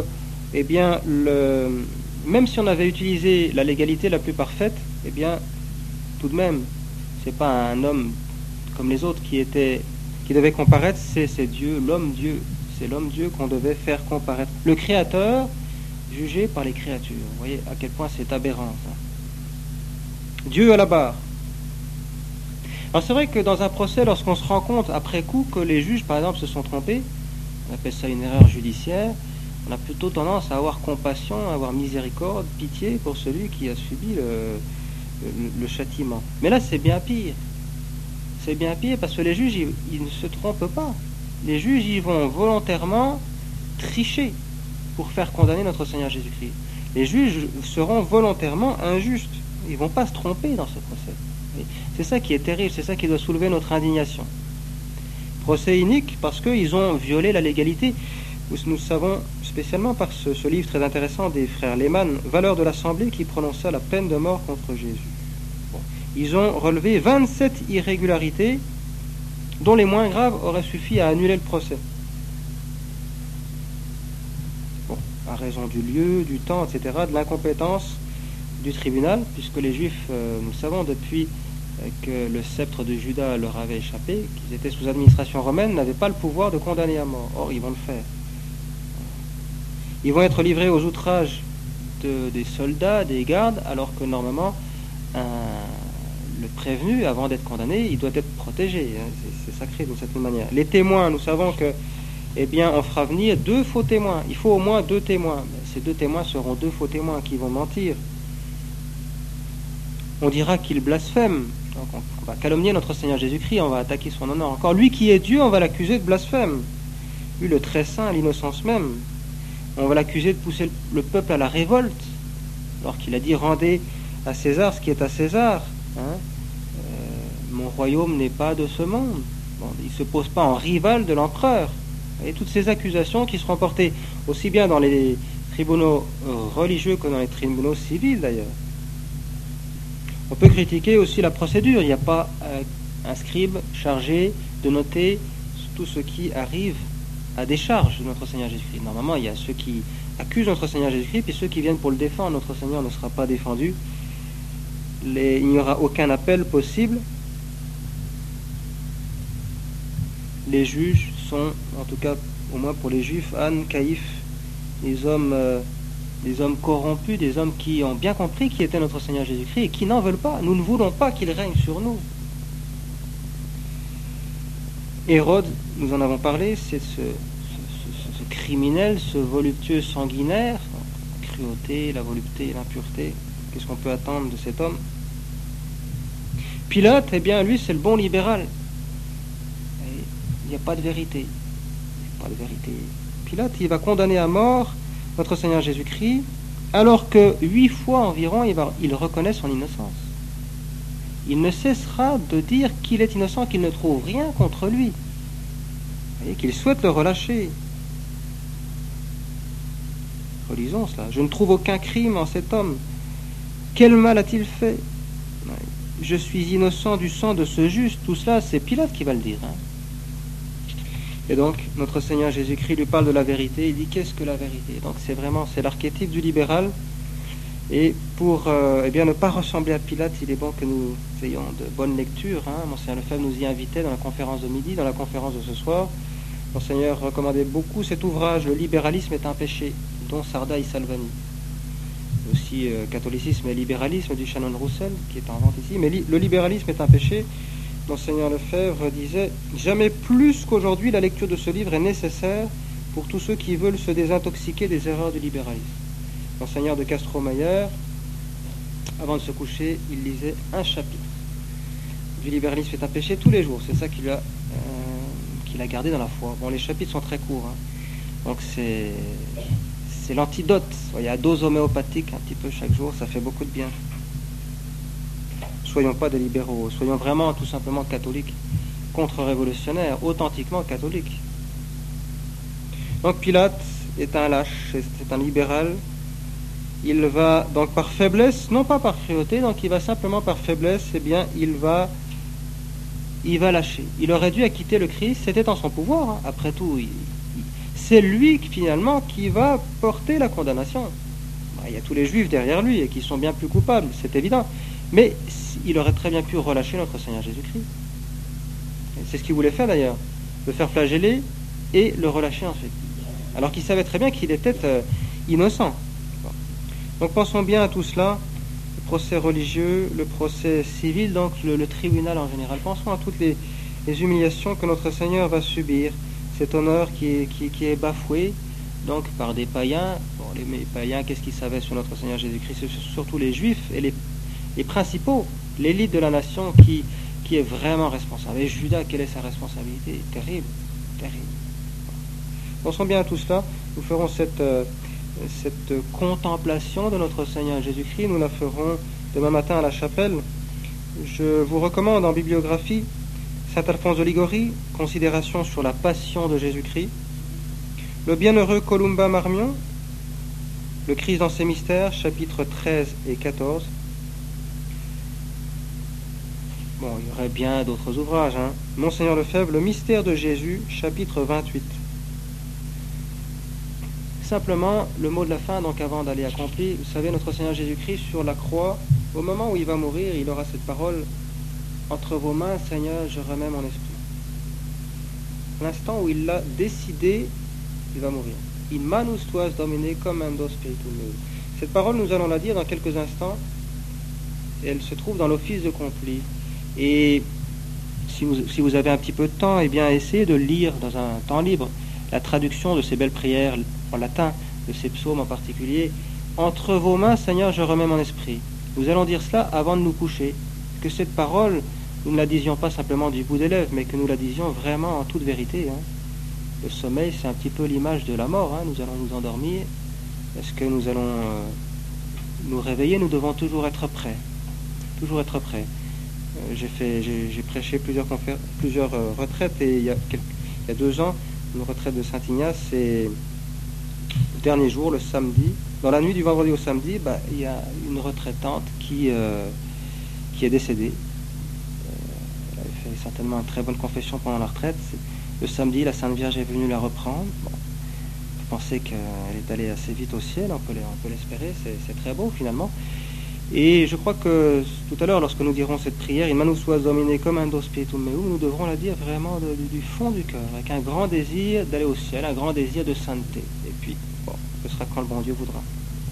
même si on avait utilisé la légalité la plus parfaite, tout de même, c'est pas un homme comme les autres qui devait comparaître, c'est Dieu, l'homme Dieu. C'est l'homme Dieu qu'on devait faire comparaître. Le Créateur jugé par les créatures. Vous voyez à quel point c'est aberrant, ça. Dieu à la barre. Alors c'est vrai que dans un procès, lorsqu'on se rend compte après coup que les juges, par exemple, se sont trompés, on appelle ça une erreur judiciaire, on a plutôt tendance à avoir compassion, à avoir miséricorde, pitié pour celui qui a subi le châtiment. Mais là, c'est bien pire. C'est bien pire parce que les juges, ils ne se trompent pas. Les juges, ils vont volontairement tricher pour faire condamner notre Seigneur Jésus-Christ. Les juges seront volontairement injustes. Ils ne vont pas se tromper dans ce procès. C'est ça qui est terrible, c'est ça qui doit soulever notre indignation. Procès inique parce qu'ils ont violé la légalité. Nous savons spécialement par ce livre très intéressant des frères Lehmann, Valeurs de l'Assemblée, qui prononça la peine de mort contre Jésus. Bon. Ils ont relevé 27 irrégularités dont les moins graves auraient suffi à annuler le procès. Bon, à raison du lieu, du temps, etc., de l'incompétence du tribunal, puisque les Juifs, nous le savons depuis que le sceptre de Juda leur avait échappé, qu'ils étaient sous administration romaine, n'avaient pas le pouvoir de condamner à mort. Or, ils vont le faire. Ils vont être livrés aux outrages des soldats, des gardes, alors que normalement, le prévenu, avant d'être condamné, il doit être protégé. C'est sacré d'une certaine manière. Les témoins, nous savons que, eh bien, on fera venir 2 faux témoins. Il faut au moins 2 témoins. Ces 2 témoins seront 2 faux témoins qui vont mentir. On dira qu'il blasphème. Donc on va calomnier notre Seigneur Jésus-Christ, on va attaquer son honneur. Encore lui qui est Dieu, on va l'accuser de blasphème. Lui, le très saint, l'innocence même. On va l'accuser de pousser le peuple à la révolte, alors qu'il a dit rendez à César ce qui est à César. Mon royaume n'est pas de ce monde. Bon, il ne se pose pas en rival de l'empereur. Et toutes ces accusations qui seront portées aussi bien dans les tribunaux religieux que dans les tribunaux civils d'ailleurs. On peut critiquer aussi la procédure. Il n'y a pas un scribe chargé de noter tout ce qui arrive à décharge de notre Seigneur Jésus-Christ. Normalement, il y a ceux qui accusent notre Seigneur Jésus-Christ, puis ceux qui viennent pour le défendre. Notre Seigneur ne sera pas défendu. Il n'y aura aucun appel possible. Les juges sont, en tout cas, au moins pour les Juifs, Anne, Caïphe, des hommes corrompus, des hommes qui ont bien compris qui était notre Seigneur Jésus-Christ et qui n'en veulent pas. Nous ne voulons pas qu'il règne sur nous. Hérode, nous en avons parlé, c'est ce criminel, ce voluptueux sanguinaire, la cruauté, la volupté, l'impureté. Qu'est-ce qu'on peut attendre de cet homme? Pilate, eh bien, lui, c'est le bon libéral. Il n'y a pas de vérité. Il n'y a pas de vérité. Pilate, il va condamner à mort notre Seigneur Jésus-Christ, alors que 8 fois environ, il reconnaît son innocence. Il ne cessera de dire qu'il est innocent, qu'il ne trouve rien contre lui, et qu'il souhaite le relâcher. Relisons cela. Je ne trouve aucun crime en cet homme. Quel mal a-t-il fait? Je suis innocent du sang de ce juste. Tout cela, c'est Pilate qui va le dire. Et donc, notre Seigneur Jésus-Christ lui parle de la vérité. Il dit, qu'est-ce que la vérité? Donc, c'est l'archétype du libéral. Et pour ne pas ressembler à Pilate, il est bon que nous ayons de bonnes lectures. Monseigneur Lefebvre nous y invitait dans la conférence de midi, dans la conférence de ce soir. Monseigneur recommandait beaucoup cet ouvrage, Le libéralisme est un péché, dont Sarda et Salvani. Aussi Catholicisme et libéralisme du Shannon Roussel, qui est en vente ici. Mais le libéralisme est un péché. Monseigneur Lefebvre disait « Jamais plus qu'aujourd'hui, la lecture de ce livre est nécessaire pour tous ceux qui veulent se désintoxiquer des erreurs du libéralisme. » Monseigneur de Castro-Mayer, avant de se coucher, il lisait un chapitre du libéralisme est un péché tous les jours. C'est ça qu'il a gardé dans la foi. Bon, les chapitres sont très courts. Donc c'est l'antidote. Il y a dose homéopathique un petit peu chaque jour, ça fait beaucoup de bien. Soyons pas des libéraux, soyons vraiment tout simplement catholiques, contre-révolutionnaires, authentiquement catholiques. Donc Pilate est un lâche, c'est un libéral. Il va donc par faiblesse, non pas par cruauté, donc il va simplement par faiblesse, eh bien il va lâcher. Il aurait dû acquitter le Christ, c'était en son pouvoir. Après tout, c'est lui finalement qui va porter la condamnation. Il y a tous les Juifs derrière lui et qui sont bien plus coupables, c'est évident. Mais il aurait très bien pu relâcher notre Seigneur Jésus-Christ. Et c'est ce qu'il voulait faire d'ailleurs, le faire flageller et le relâcher ensuite. Alors qu'il savait très bien qu'il était innocent. Donc pensons bien à tout cela, le procès religieux, le procès civil, donc le tribunal en général. Pensons à toutes les humiliations que notre Seigneur va subir, cet honneur qui est bafoué donc par des païens. Bon, les païens, qu'est-ce qu'ils savaient sur notre Seigneur Jésus-Christ? C'est surtout les Juifs et les principaux, l'élite de la nation qui est vraiment responsable. Et Judas, quelle est sa responsabilité? Terrible, terrible. Pensons bien à tout cela. Nous ferons cette contemplation de notre Seigneur Jésus-Christ. Nous la ferons demain matin à la chapelle. Je vous recommande en bibliographie Saint Alphonse de Liguori, Considération sur la passion de Jésus-Christ. Le bienheureux Columba Marmion, Le Christ dans ses mystères, chapitres 13 et 14. Bon, il y aurait bien d'autres ouvrages. Monseigneur Lefebvre, Le mystère de Jésus, chapitre 28. Simplement, le mot de la fin, donc avant d'aller accomplir, vous savez, notre Seigneur Jésus-Christ sur la croix, au moment où il va mourir, il aura cette parole: entre vos mains, Seigneur, je remets mon esprit. L'instant où il l'a décidé, il va mourir. In manus tuas Domine commando spiritum meo. Cette parole, nous allons la dire dans quelques instants. Elle se trouve dans l'office de complis. Et si vous avez un petit peu de temps, eh bien, essayez de lire dans un temps libre la traduction de ces belles prières en latin, de ces psaumes en particulier. Entre vos mains, Seigneur, je remets mon esprit. Nous allons dire cela avant de nous coucher. Que cette parole, nous ne la disions pas simplement du bout des lèvres, mais que nous la disions vraiment en toute vérité. Le sommeil, c'est un petit peu l'image de la mort. Nous allons nous endormir. Est-ce que nous allons nous réveiller? Nous devons toujours être prêts. Toujours être prêts. J'ai prêché plusieurs retraites, et il y a 2 ans, une retraite de Saint-Ignace, et le dernier jour, le samedi, dans la nuit du vendredi au samedi, il y a une retraitante qui est décédée. Elle avait fait certainement une très bonne confession pendant la retraite. Le samedi, la Sainte Vierge est venue la reprendre. Je pensais qu'elle est allée assez vite au ciel, on peut l'espérer, c'est très beau finalement. Et je crois que tout à l'heure, lorsque nous dirons cette prière, In manus tuas Domine commando spiritum meum, nous devrons la dire vraiment du fond du cœur, avec un grand désir d'aller au ciel, un grand désir de sainteté. Et puis, ce sera quand le bon Dieu voudra.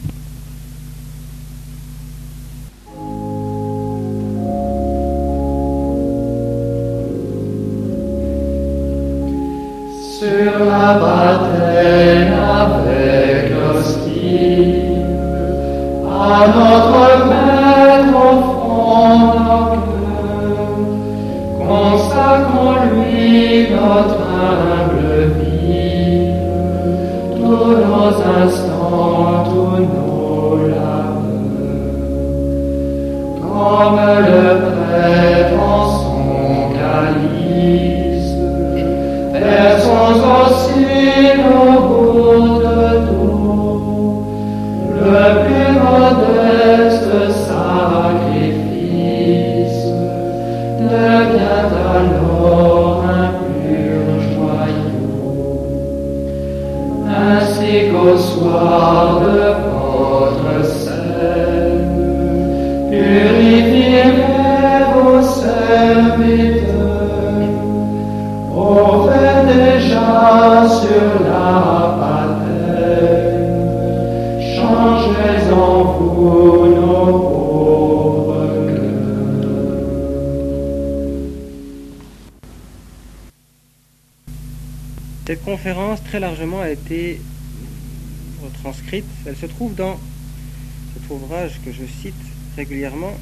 Sur la bataille avec l'hostie, à notre Maître offrons nos cœurs, consacrons-lui notre humble vie, tous nos instants, tous nos labeurs, comme le prêtre en son calice, versons aussi nos gouttes d'eau, le plus modeste sacrifice devient alors un pur joyau. Ainsi qu'au soir de votre scène, purifiez vos serviteurs, offrez déjà sur la patène, changez en vous nos pauvres cœurs. Cette conférence très largement a été retranscrite. Elle se trouve dans cet ouvrage que je cite régulièrement.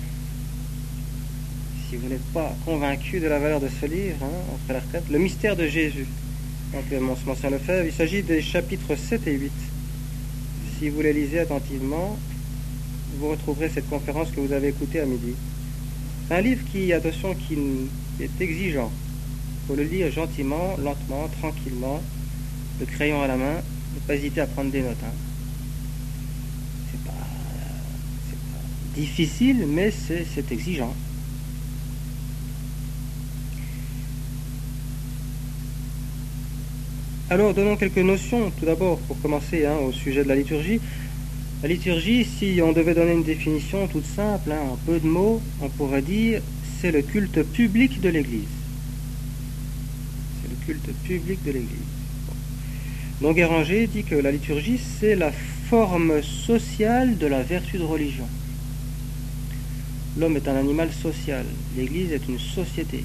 Si vous n'êtes pas convaincu de la valeur de ce livre, après la retraite, Le mystère de Jésus. Donc, Monseigneur Lefebvre, il s'agit des chapitres 7 et 8. Si vous les lisez attentivement, vous retrouverez cette conférence que vous avez écoutée à midi. C'est un livre qui, attention, qui est exigeant. Il faut le lire gentiment, lentement, tranquillement, le crayon à la main, ne pas hésiter à prendre des notes. C'est pas difficile, mais c'est exigeant. Alors, donnons quelques notions, tout d'abord, pour commencer, au sujet de la liturgie. La liturgie, si on devait donner une définition toute simple, en peu de mots, on pourrait dire, c'est le culte public de l'Église. C'est le culte public de l'Église. Donc, Guéranger dit que la liturgie, c'est la forme sociale de la vertu de religion. L'homme est un animal social. L'Église est une société.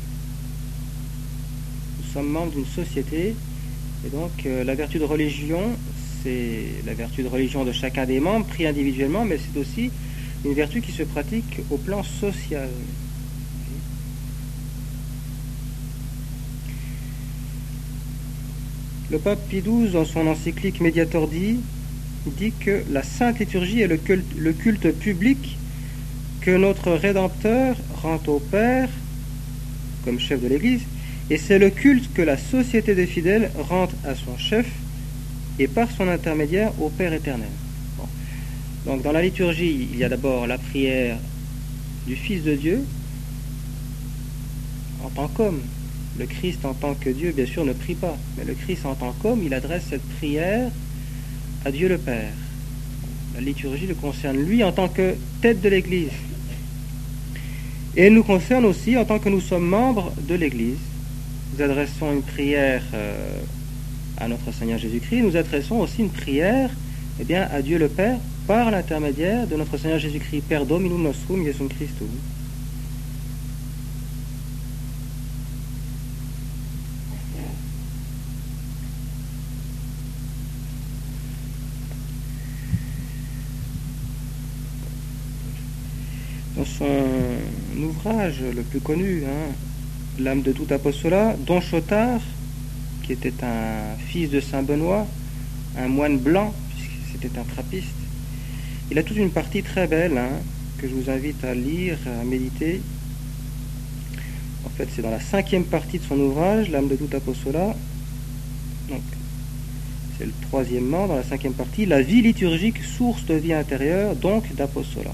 Nous sommes membres d'une société. Et donc, la vertu de religion, c'est la vertu de religion de chacun des membres, pris individuellement, mais c'est aussi une vertu qui se pratique au plan social. Le pape Pie XII, dans son encyclique Mediator Dei, dit que la Sainte Liturgie est le culte public que notre Rédempteur rend au Père, comme chef de l'Église, et c'est le culte que la société des fidèles rend à son chef, et par son intermédiaire au Père éternel. Bon. Donc dans la liturgie, il y a d'abord la prière du Fils de Dieu, en tant qu'homme. Le Christ en tant que Dieu, bien sûr, ne prie pas, mais le Christ en tant qu'homme, il adresse cette prière à Dieu le Père. La liturgie le concerne lui en tant que tête de l'Église. Et elle nous concerne aussi en tant que nous sommes membres de l'Église. Nous adressons une prière à notre Seigneur Jésus-Christ. Nous adressons aussi une prière à Dieu le Père par l'intermédiaire de notre Seigneur Jésus-Christ. Per Dominum nostrum Iesum Christum. Dans son ouvrage le plus connu, L'âme de tout apostolat, Don Chotard, qui était un fils de Saint Benoît, un moine blanc, puisque c'était un trappiste, il a toute une partie très belle que je vous invite à lire, à méditer. En fait, c'est dans la 5e partie de son ouvrage, L'âme de tout apostolat. Donc, c'est le 3e, dans la 5e partie, la vie liturgique, source de vie intérieure, donc d'apostolat.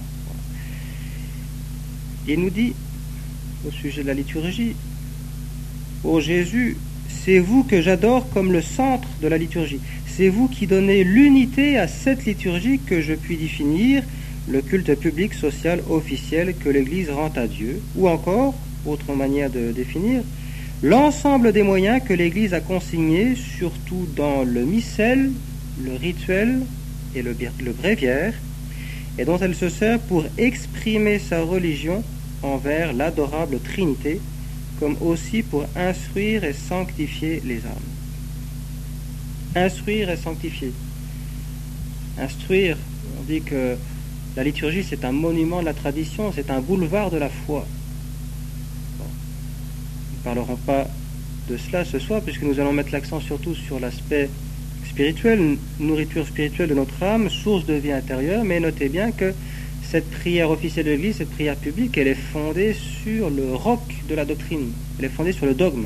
Il nous dit, au sujet de la liturgie, « Ô Jésus, c'est vous que j'adore comme le centre de la liturgie. C'est vous qui donnez l'unité à cette liturgie que je puis définir, le culte public, social, officiel que l'Église rend à Dieu. Ou encore, autre manière de définir, l'ensemble des moyens que l'Église a consignés, surtout dans le missel, le rituel et le bréviaire, et dont elle se sert pour exprimer sa religion envers l'adorable Trinité, comme aussi pour instruire et sanctifier les âmes. » Instruire et sanctifier. Instruire, on dit que la liturgie c'est un monument de la tradition, c'est un boulevard de la foi. Bon. Nous ne parlerons pas de cela ce soir, puisque nous allons mettre l'accent surtout sur l'aspect spirituelle, nourriture spirituelle de notre âme, source de vie intérieure, mais notez bien que cette prière officielle de l'Église, cette prière publique, elle est fondée sur le roc de la doctrine, elle est fondée sur le dogme.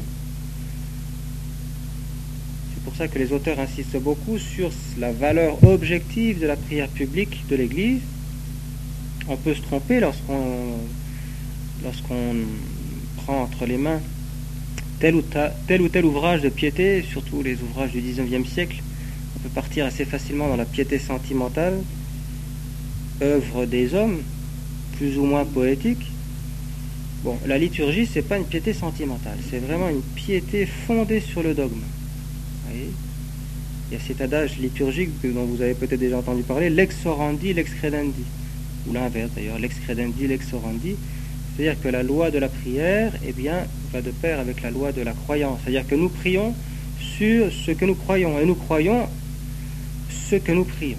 C'est pour ça que les auteurs insistent beaucoup sur la valeur objective de la prière publique de l'Église. On peut se tromper lorsqu'on prend entre les mains tel ou tel ouvrage de piété, surtout les ouvrages du XIXe siècle. On peut partir assez facilement dans la piété sentimentale, œuvre des hommes, plus ou moins poétique. Bon, la liturgie, c'est pas une piété sentimentale, c'est vraiment une piété fondée sur le dogme. Vous voyez ? Il y a cet adage liturgique dont vous avez peut-être déjà entendu parler, lex orandi, lex credendi, ou l'inverse d'ailleurs, lex credendi, lex orandi. C'est-à-dire que la loi de la prière, va de pair avec la loi de la croyance. C'est-à-dire que nous prions sur ce que nous croyons, et nous croyons ce que nous prions.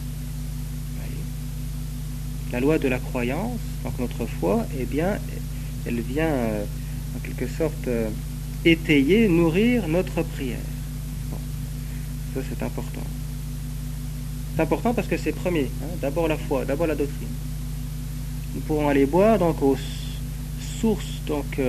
La loi de la croyance, donc notre foi, elle vient en quelque sorte étayer, nourrir notre prière. Bon. Ça c'est important. C'est important parce que c'est premier. D'abord la foi, d'abord la doctrine. Nous pourrons aller boire donc aux sources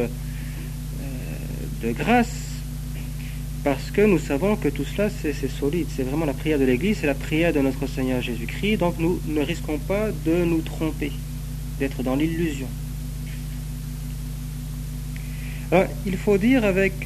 de grâce, parce que nous savons que tout cela c'est solide, c'est vraiment la prière de l'Église, c'est la prière de notre Seigneur Jésus-Christ, donc nous ne risquons pas de nous tromper, d'être dans l'illusion. Alors, il faut dire avec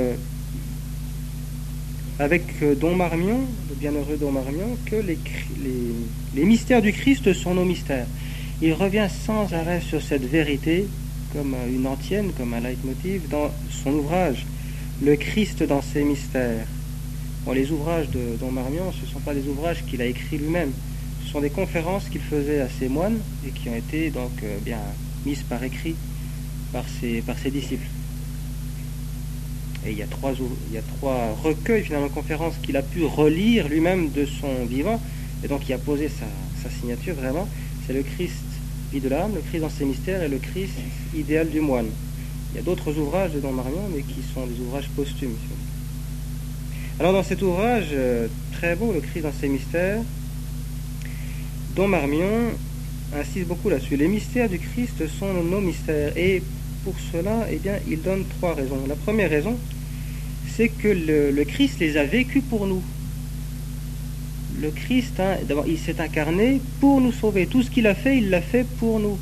Don Marmion, le bienheureux Don Marmion, que les mystères du Christ sont nos mystères. Il revient sans arrêt sur cette vérité, comme une antienne, comme un leitmotiv, dans son ouvrage Le Christ dans ses mystères. Bon, les ouvrages de Don Marmion, ce ne sont pas des ouvrages qu'il a écrits lui-même, ce sont des conférences qu'il faisait à ses moines et qui ont été donc mises par écrit par ses disciples. Et il y a trois recueils finalement de conférences qu'il a pu relire lui-même de son vivant, et donc il a posé sa signature vraiment. C'est le Christ vie de l'âme, le Christ dans ses mystères et le Christ idéal du moine. Il y a d'autres ouvrages de Don Marmion, mais qui sont des ouvrages posthumes. Alors dans cet ouvrage très beau, le Christ dans ses mystères, Don Marmion insiste beaucoup là-dessus. Les mystères du Christ sont nos mystères, et pour cela, eh bien, il donne 3 raisons. La première raison, c'est que le Christ les a vécus pour nous. Le Christ, d'abord, il s'est incarné pour nous sauver. Tout ce qu'il a fait, il l'a fait pour nous.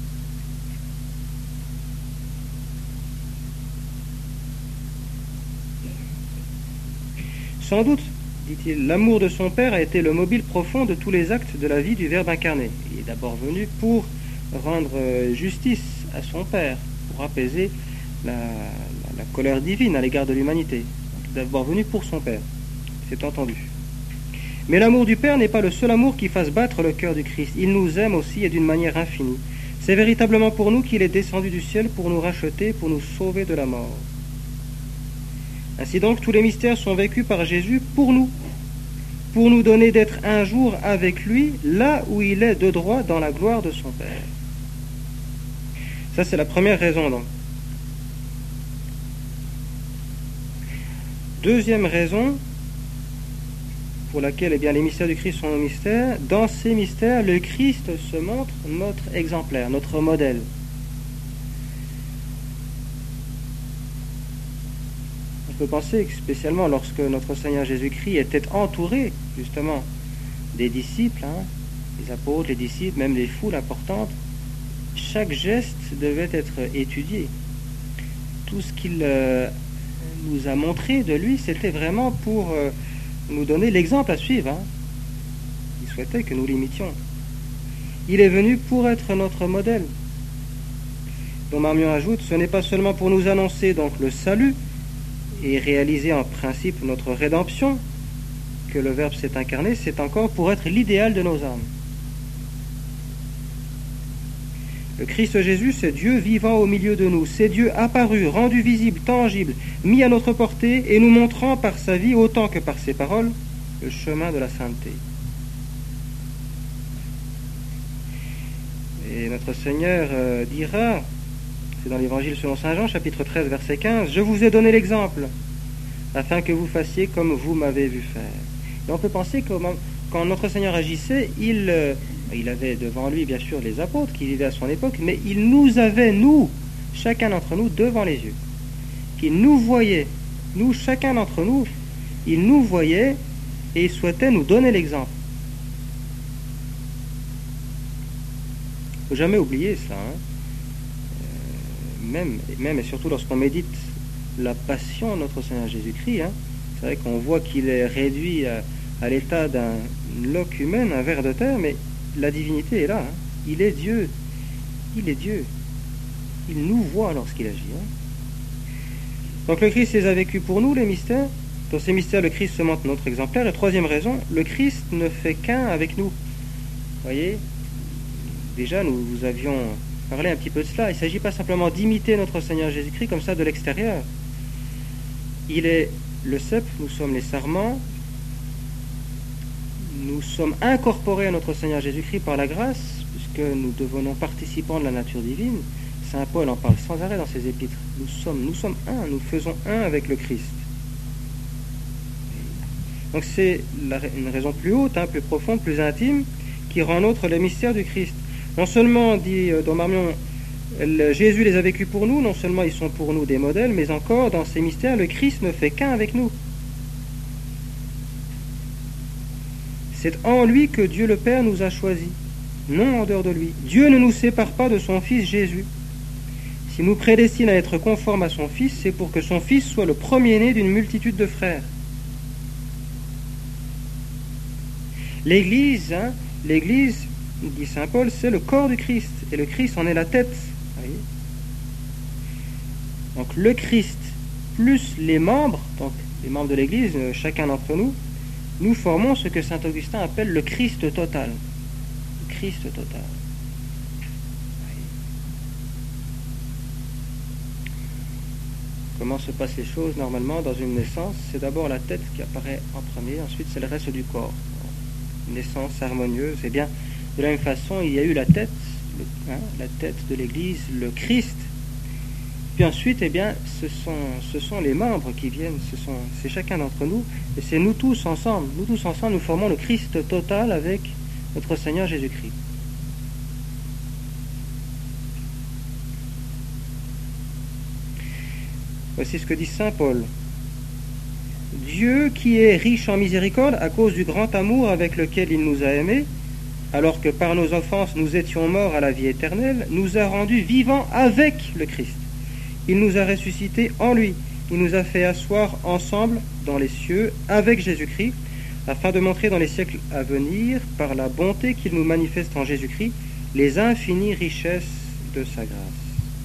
Sans doute, dit-il, l'amour de son Père a été le mobile profond de tous les actes de la vie du Verbe incarné. Il est d'abord venu pour rendre justice à son Père, pour apaiser la colère divine à l'égard de l'humanité. D'abord venu pour son Père, c'est entendu. Mais l'amour du Père n'est pas le seul amour qui fasse battre le cœur du Christ. Il nous aime aussi et d'une manière infinie. C'est véritablement pour nous qu'il est descendu du ciel pour nous racheter, pour nous sauver de la mort. Ainsi donc, tous les mystères sont vécus par Jésus pour nous donner d'être un jour avec lui, là où il est de droit dans la gloire de son Père. Ça, c'est la première raison, donc. Deuxième raison pour laquelle les mystères du Christ sont nos mystères, dans ces mystères, le Christ se montre notre exemplaire, notre modèle. On peut penser que spécialement lorsque notre Seigneur Jésus-Christ était entouré justement des disciples, les apôtres, les disciples, même des foules importantes, chaque geste devait être étudié. Tout ce qu'il nous a montré de lui, c'était vraiment pour nous donner l'exemple à suivre. Il souhaitait que nous l'imitions. Il est venu pour être notre modèle. Don Marmion ajoute, ce n'est pas seulement pour nous annoncer donc le salut et réaliser en principe notre rédemption que le Verbe s'est incarné, c'est encore pour être l'idéal de nos âmes. Le Christ Jésus, c'est Dieu vivant au milieu de nous, c'est Dieu apparu, rendu visible, tangible, mis à notre portée et nous montrant par sa vie autant que par ses paroles le chemin de la sainteté. Et notre Seigneur dira, c'est dans l'Évangile selon saint Jean, chapitre 13, verset 15, « Je vous ai donné l'exemple, afin que vous fassiez comme vous m'avez vu faire. » Et on peut penser que quand notre Seigneur agissait, il avait devant lui, bien sûr, les apôtres qui vivaient à son époque, mais il nous avait, nous, chacun d'entre nous, devant les yeux. Qu'il nous voyait, nous, chacun d'entre nous, il nous voyait et il souhaitait nous donner l'exemple. Il ne faut jamais oublier ça, même et surtout lorsqu'on médite la passion de notre Seigneur Jésus-Christ, c'est vrai qu'on voit qu'il est réduit à l'état d'un loque humain, un ver de terre, mais la divinité est là. Il est Dieu. Il est Dieu. Il nous voit lorsqu'il agit. Donc le Christ les a vécus pour nous, les mystères. Dans ces mystères, le Christ se montre notre exemplaire. Et troisième raison, le Christ ne fait qu'un avec nous. Vous voyez, déjà nous avions parlé un petit peu de cela. Il ne s'agit pas simplement d'imiter notre Seigneur Jésus-Christ comme ça de l'extérieur. Il est le cep, nous sommes les sarments. Nous sommes incorporés à notre Seigneur Jésus-Christ par la grâce, puisque nous devenons participants de la nature divine. Saint Paul en parle sans arrêt dans ses épîtres. Nous sommes un, nous faisons un avec le Christ. Donc c'est une raison plus haute, plus profonde, plus intime, qui rend nôtre le mystère du Christ. Non seulement, dit Don Marmion, Jésus les a vécus pour nous, non seulement ils sont pour nous des modèles, mais encore dans ces mystères, le Christ ne fait qu'un avec nous. C'est en lui que Dieu le Père nous a choisis, non en dehors de lui. Dieu ne nous sépare pas de son Fils Jésus. S'il nous prédestine à être conforme à son Fils, c'est pour que son Fils soit le premier-né d'une multitude de frères. L'Église, dit saint Paul, c'est le corps du Christ, et le Christ en est la tête. Voyez. Donc le Christ plus les membres, donc les membres de l'Église, chacun d'entre nous, nous formons ce que saint Augustin appelle le Christ total. Le Christ total. Comment se passent les choses normalement dans une naissance? C'est d'abord la tête qui apparaît en premier, ensuite c'est le reste du corps. Une naissance harmonieuse. Eh bien, de la même façon, il y a eu la tête, la tête de l'Église, le Christ. Puis ensuite, eh bien, ce sont les membres qui viennent, c'est chacun d'entre nous, et c'est nous tous ensemble. Nous tous ensemble, nous formons le Christ total avec notre Seigneur Jésus-Christ. Voici ce que dit saint Paul. Dieu, qui est riche en miséricorde à cause du grand amour avec lequel il nous a aimés, alors que par nos offenses nous étions morts à la vie éternelle, nous a rendus vivants avec le Christ. Il nous a ressuscités en lui. Il nous a fait asseoir ensemble dans les cieux avec Jésus-Christ, afin de montrer dans les siècles à venir, par la bonté qu'il nous manifeste en Jésus-Christ, les infinies richesses de sa grâce.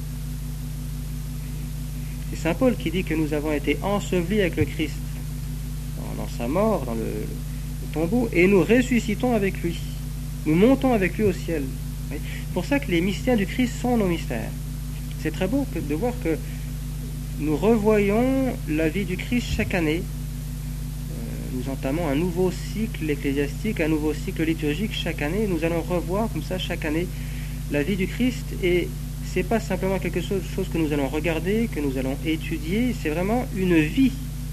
C'est saint Paul qui dit que nous avons été ensevelis avec le Christ dans sa mort, dans le tombeau, et nous ressuscitons avec lui. Nous montons avec lui au ciel. C'est pour ça que les mystères du Christ sont nos mystères. C'est très beau de voir que nous revoyons la vie du Christ chaque année. Nous entamons un nouveau cycle ecclésiastique, un nouveau cycle liturgique chaque année. Nous allons revoir comme ça chaque année la vie du Christ, et c'est pas simplement quelque chose que nous allons regarder, que nous allons étudier, c'est vraiment une vie.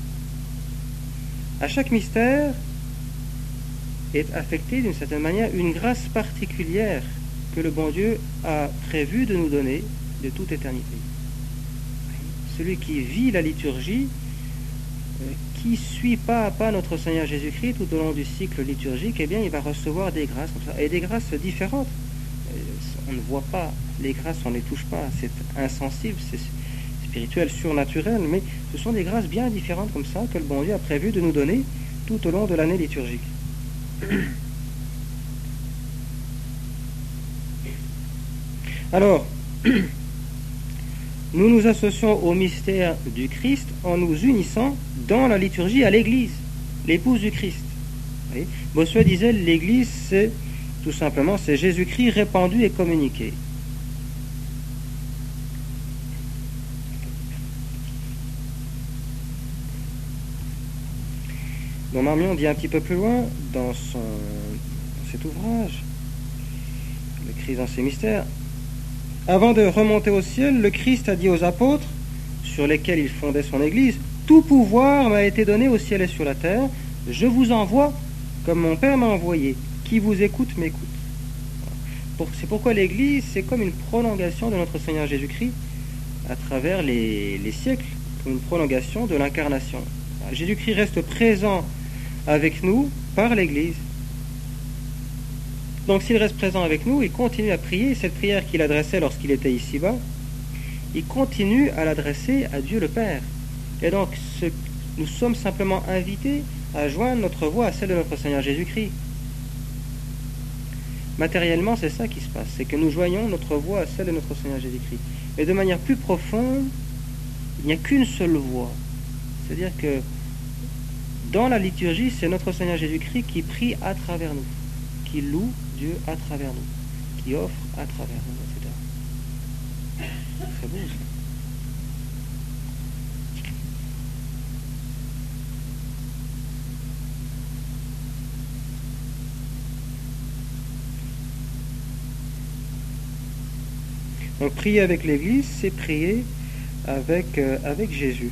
À chaque mystère est affectée d'une certaine manière une grâce particulière que le bon Dieu a prévu de nous donner de toute éternité. Celui qui vit la liturgie, qui suit pas à pas notre Seigneur Jésus-Christ tout au long du cycle liturgique, eh bien, il va recevoir des grâces comme ça, et des grâces différentes. On ne voit pas les grâces, on ne les touche pas, c'est insensible, c'est spirituel, surnaturel, mais ce sont des grâces bien différentes comme ça que le bon Dieu a prévu de nous donner tout au long de l'année liturgique. Alors, nous nous associons au mystère du Christ en nous unissant dans la liturgie à l'Église, l'épouse du Christ. Bossuet disait, l'Église, c'est tout simplement, c'est Jésus-Christ répandu et communiqué. Don Marmion dit un petit peu plus loin, dans cet ouvrage, le Christ dans ses mystères, avant de remonter au ciel, le Christ a dit aux apôtres, sur lesquels il fondait son Église, « Tout pouvoir m'a été donné au ciel et sur la terre, je vous envoie comme mon Père m'a envoyé, qui vous écoute m'écoute. » C'est pourquoi l'Église, c'est comme une prolongation de notre Seigneur Jésus-Christ à travers les siècles, comme une prolongation de l'incarnation. Jésus-Christ reste présent avec nous par l'Église. Donc s'il reste présent avec nous, il continue à prier, cette prière qu'il adressait lorsqu'il était ici-bas, il continue à l'adresser à Dieu le Père. Et donc nous sommes simplement invités à joindre notre voix à celle de notre Seigneur Jésus-Christ. Matériellement, c'est ça qui se passe, c'est que nous joignons notre voix à celle de notre Seigneur Jésus-Christ. Mais de manière plus profonde, il n'y a qu'une seule voix. C'est-à-dire que dans la liturgie, c'est notre Seigneur Jésus-Christ qui prie à travers nous, qui loue Dieu à travers nous, qui offre à travers nous, etc. C'est beau ça. Donc prier avec l'Église, c'est prier avec Jésus.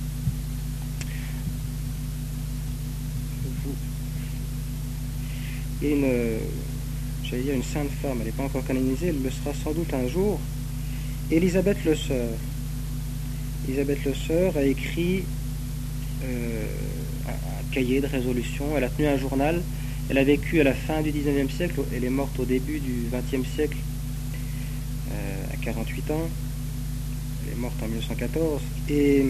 Et une sainte femme, elle n'est pas encore canonisée, elle le sera sans doute un jour, Élisabeth Le Sœur. Élisabeth Le Sœur a écrit un cahier de résolution, elle a tenu un journal, elle a vécu à la fin du 19e siècle, elle est morte au début du 20e siècle, à 48 ans, elle est morte en 1914, et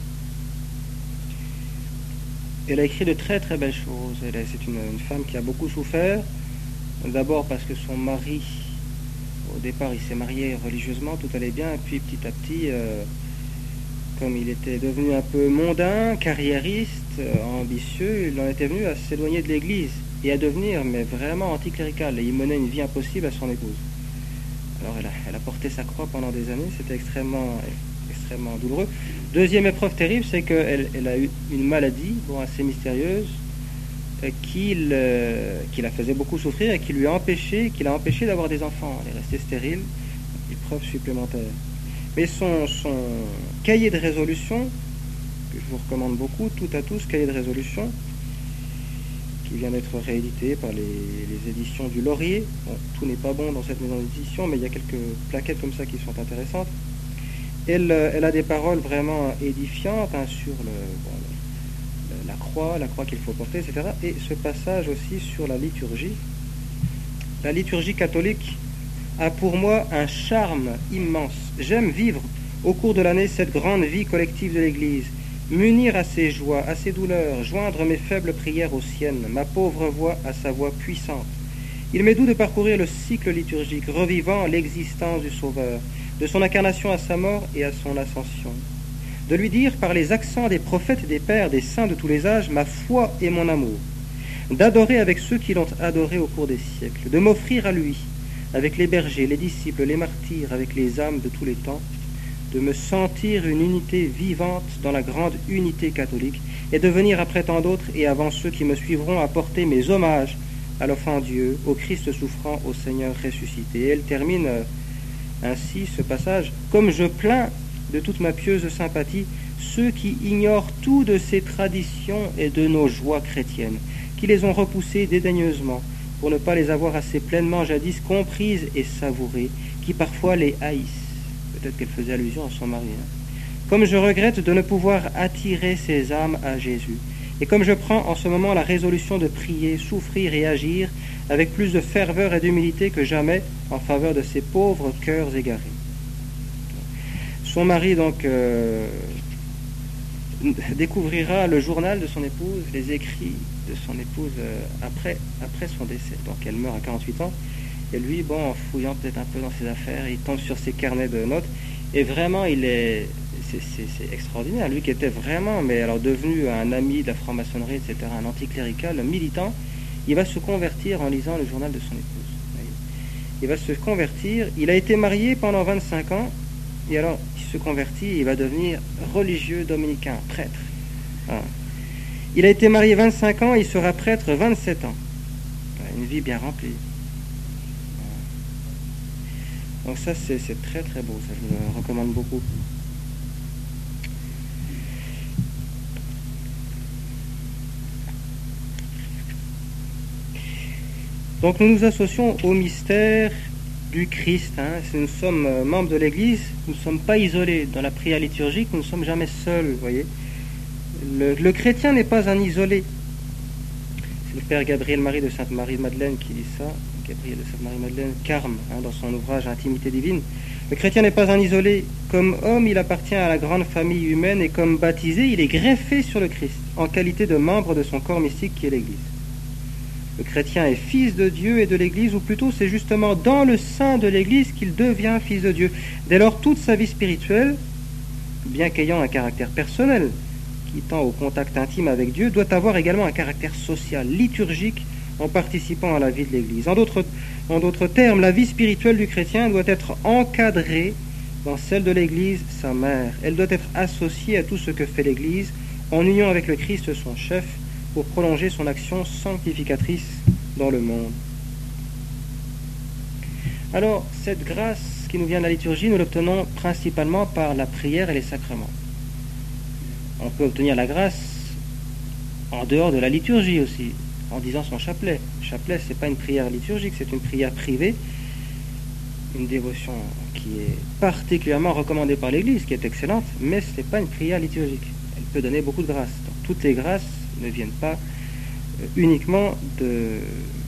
elle a écrit de très très belles choses. C'est une femme qui a beaucoup souffert, d'abord parce que son mari, au départ il s'est marié religieusement, tout allait bien, et puis petit à petit, comme il était devenu un peu mondain, carriériste, ambitieux, il en était venu à s'éloigner de l'Église et à devenir mais vraiment anticlérical, et il menait une vie impossible à son épouse. Alors elle a porté sa croix pendant des années, c'était extrêmement douloureux. Deuxième épreuve terrible, c'est qu'elle a eu une maladie assez mystérieuse, qui la faisait beaucoup souffrir et qui l'a empêché d'avoir des enfants. Elle est restée stérile, épreuve supplémentaire. Mais son cahier de résolution, que je vous recommande beaucoup, tout à tous, cahier de résolution, qui vient d'être réédité par les éditions du Laurier. Bon, tout n'est pas bon dans cette maison d'édition, mais il y a quelques plaquettes comme ça qui sont intéressantes. Elle a des paroles vraiment édifiantes sur la croix qu'il faut porter, etc. Et ce passage aussi sur la liturgie. La liturgie catholique a pour moi un charme immense. J'aime vivre au cours de l'année cette grande vie collective de l'Église, m'unir à ses joies, à ses douleurs, joindre mes faibles prières aux siennes, ma pauvre voix à sa voix puissante. Il m'est doux de parcourir le cycle liturgique, revivant l'existence du Sauveur, de son incarnation à sa mort et à son ascension. De lui dire par les accents des prophètes, des pères, des saints de tous les âges, ma foi et mon amour. D'adorer avec ceux qui l'ont adoré au cours des siècles. De m'offrir à lui, avec les bergers, les disciples, les martyrs, avec les âmes de tous les temps. De me sentir une unité vivante dans la grande unité catholique et de venir après tant d'autres et avant ceux qui me suivront apporter mes hommages à l'enfant Dieu, au Christ souffrant, au Seigneur ressuscité. Et elle termine ainsi ce passage. Comme je plains de toute ma pieuse sympathie ceux qui ignorent tout de ces traditions et de nos joies chrétiennes, qui les ont repoussées dédaigneusement pour ne pas les avoir assez pleinement jadis comprises et savourées, qui parfois les haïssent. Peut-être qu'elle faisait allusion à son mari. Comme je regrette de ne pouvoir attirer ces âmes à Jésus, et comme je prends en ce moment la résolution de prier, souffrir et agir avec plus de ferveur et d'humilité que jamais en faveur de ces pauvres cœurs égarés. Son mari, donc, découvrira le journal de son épouse, les écrits de son épouse après son décès. Donc, elle meurt à 48 ans. Et lui, bon, en fouillant peut-être un peu dans ses affaires, il tombe sur ses carnets de notes. Et vraiment, c'est extraordinaire. Lui qui était vraiment, mais alors devenu un ami de la franc-maçonnerie, etc., un anticlérical, un militant, il va se convertir en lisant le journal de son épouse. Il va se convertir. Il a été marié pendant 25 ans. Et alors, il se convertit, il va devenir religieux dominicain, prêtre. Voilà. Il a été marié 25 ans, il sera prêtre 27 ans. Une vie bien remplie. Donc ça, c'est très très beau, ça je le recommande beaucoup. Donc nous nous associons au mystère du Christ. Si nous sommes membres de l'Église, nous ne sommes pas isolés. Dans la prière liturgique, nous ne sommes jamais seuls, vous voyez. Le chrétien n'est pas un isolé. C'est le père Gabriel Marie de Sainte-Marie-Madeleine qui dit ça. Gabriel de Sainte-Marie-Madeleine, Carme, dans son ouvrage Intimité divine. Le chrétien n'est pas un isolé. Comme homme, il appartient à la grande famille humaine et comme baptisé, il est greffé sur le Christ, en qualité de membre de son corps mystique qui est l'Église. Le chrétien est fils de Dieu et de l'Église, ou plutôt c'est justement dans le sein de l'Église qu'il devient fils de Dieu. Dès lors, toute sa vie spirituelle, bien qu'ayant un caractère personnel, qui tend au contact intime avec Dieu, doit avoir également un caractère social, liturgique, en participant à la vie de l'Église. En d'autres termes, la vie spirituelle du chrétien doit être encadrée dans celle de l'Église, sa mère. Elle doit être associée à tout ce que fait l'Église, en union avec le Christ, son chef, pour prolonger son action sanctificatrice dans le monde. Alors, cette grâce qui nous vient de la liturgie, nous l'obtenons principalement par la prière et les sacrements. On peut obtenir la grâce en dehors de la liturgie aussi, en disant son chapelet. Le chapelet, ce n'est pas une prière liturgique, c'est une prière privée, une dévotion qui est particulièrement recommandée par l'Église, qui est excellente, mais ce n'est pas une prière liturgique. Elle peut donner beaucoup de grâces. Donc, toutes les grâces ne viennent pas uniquement de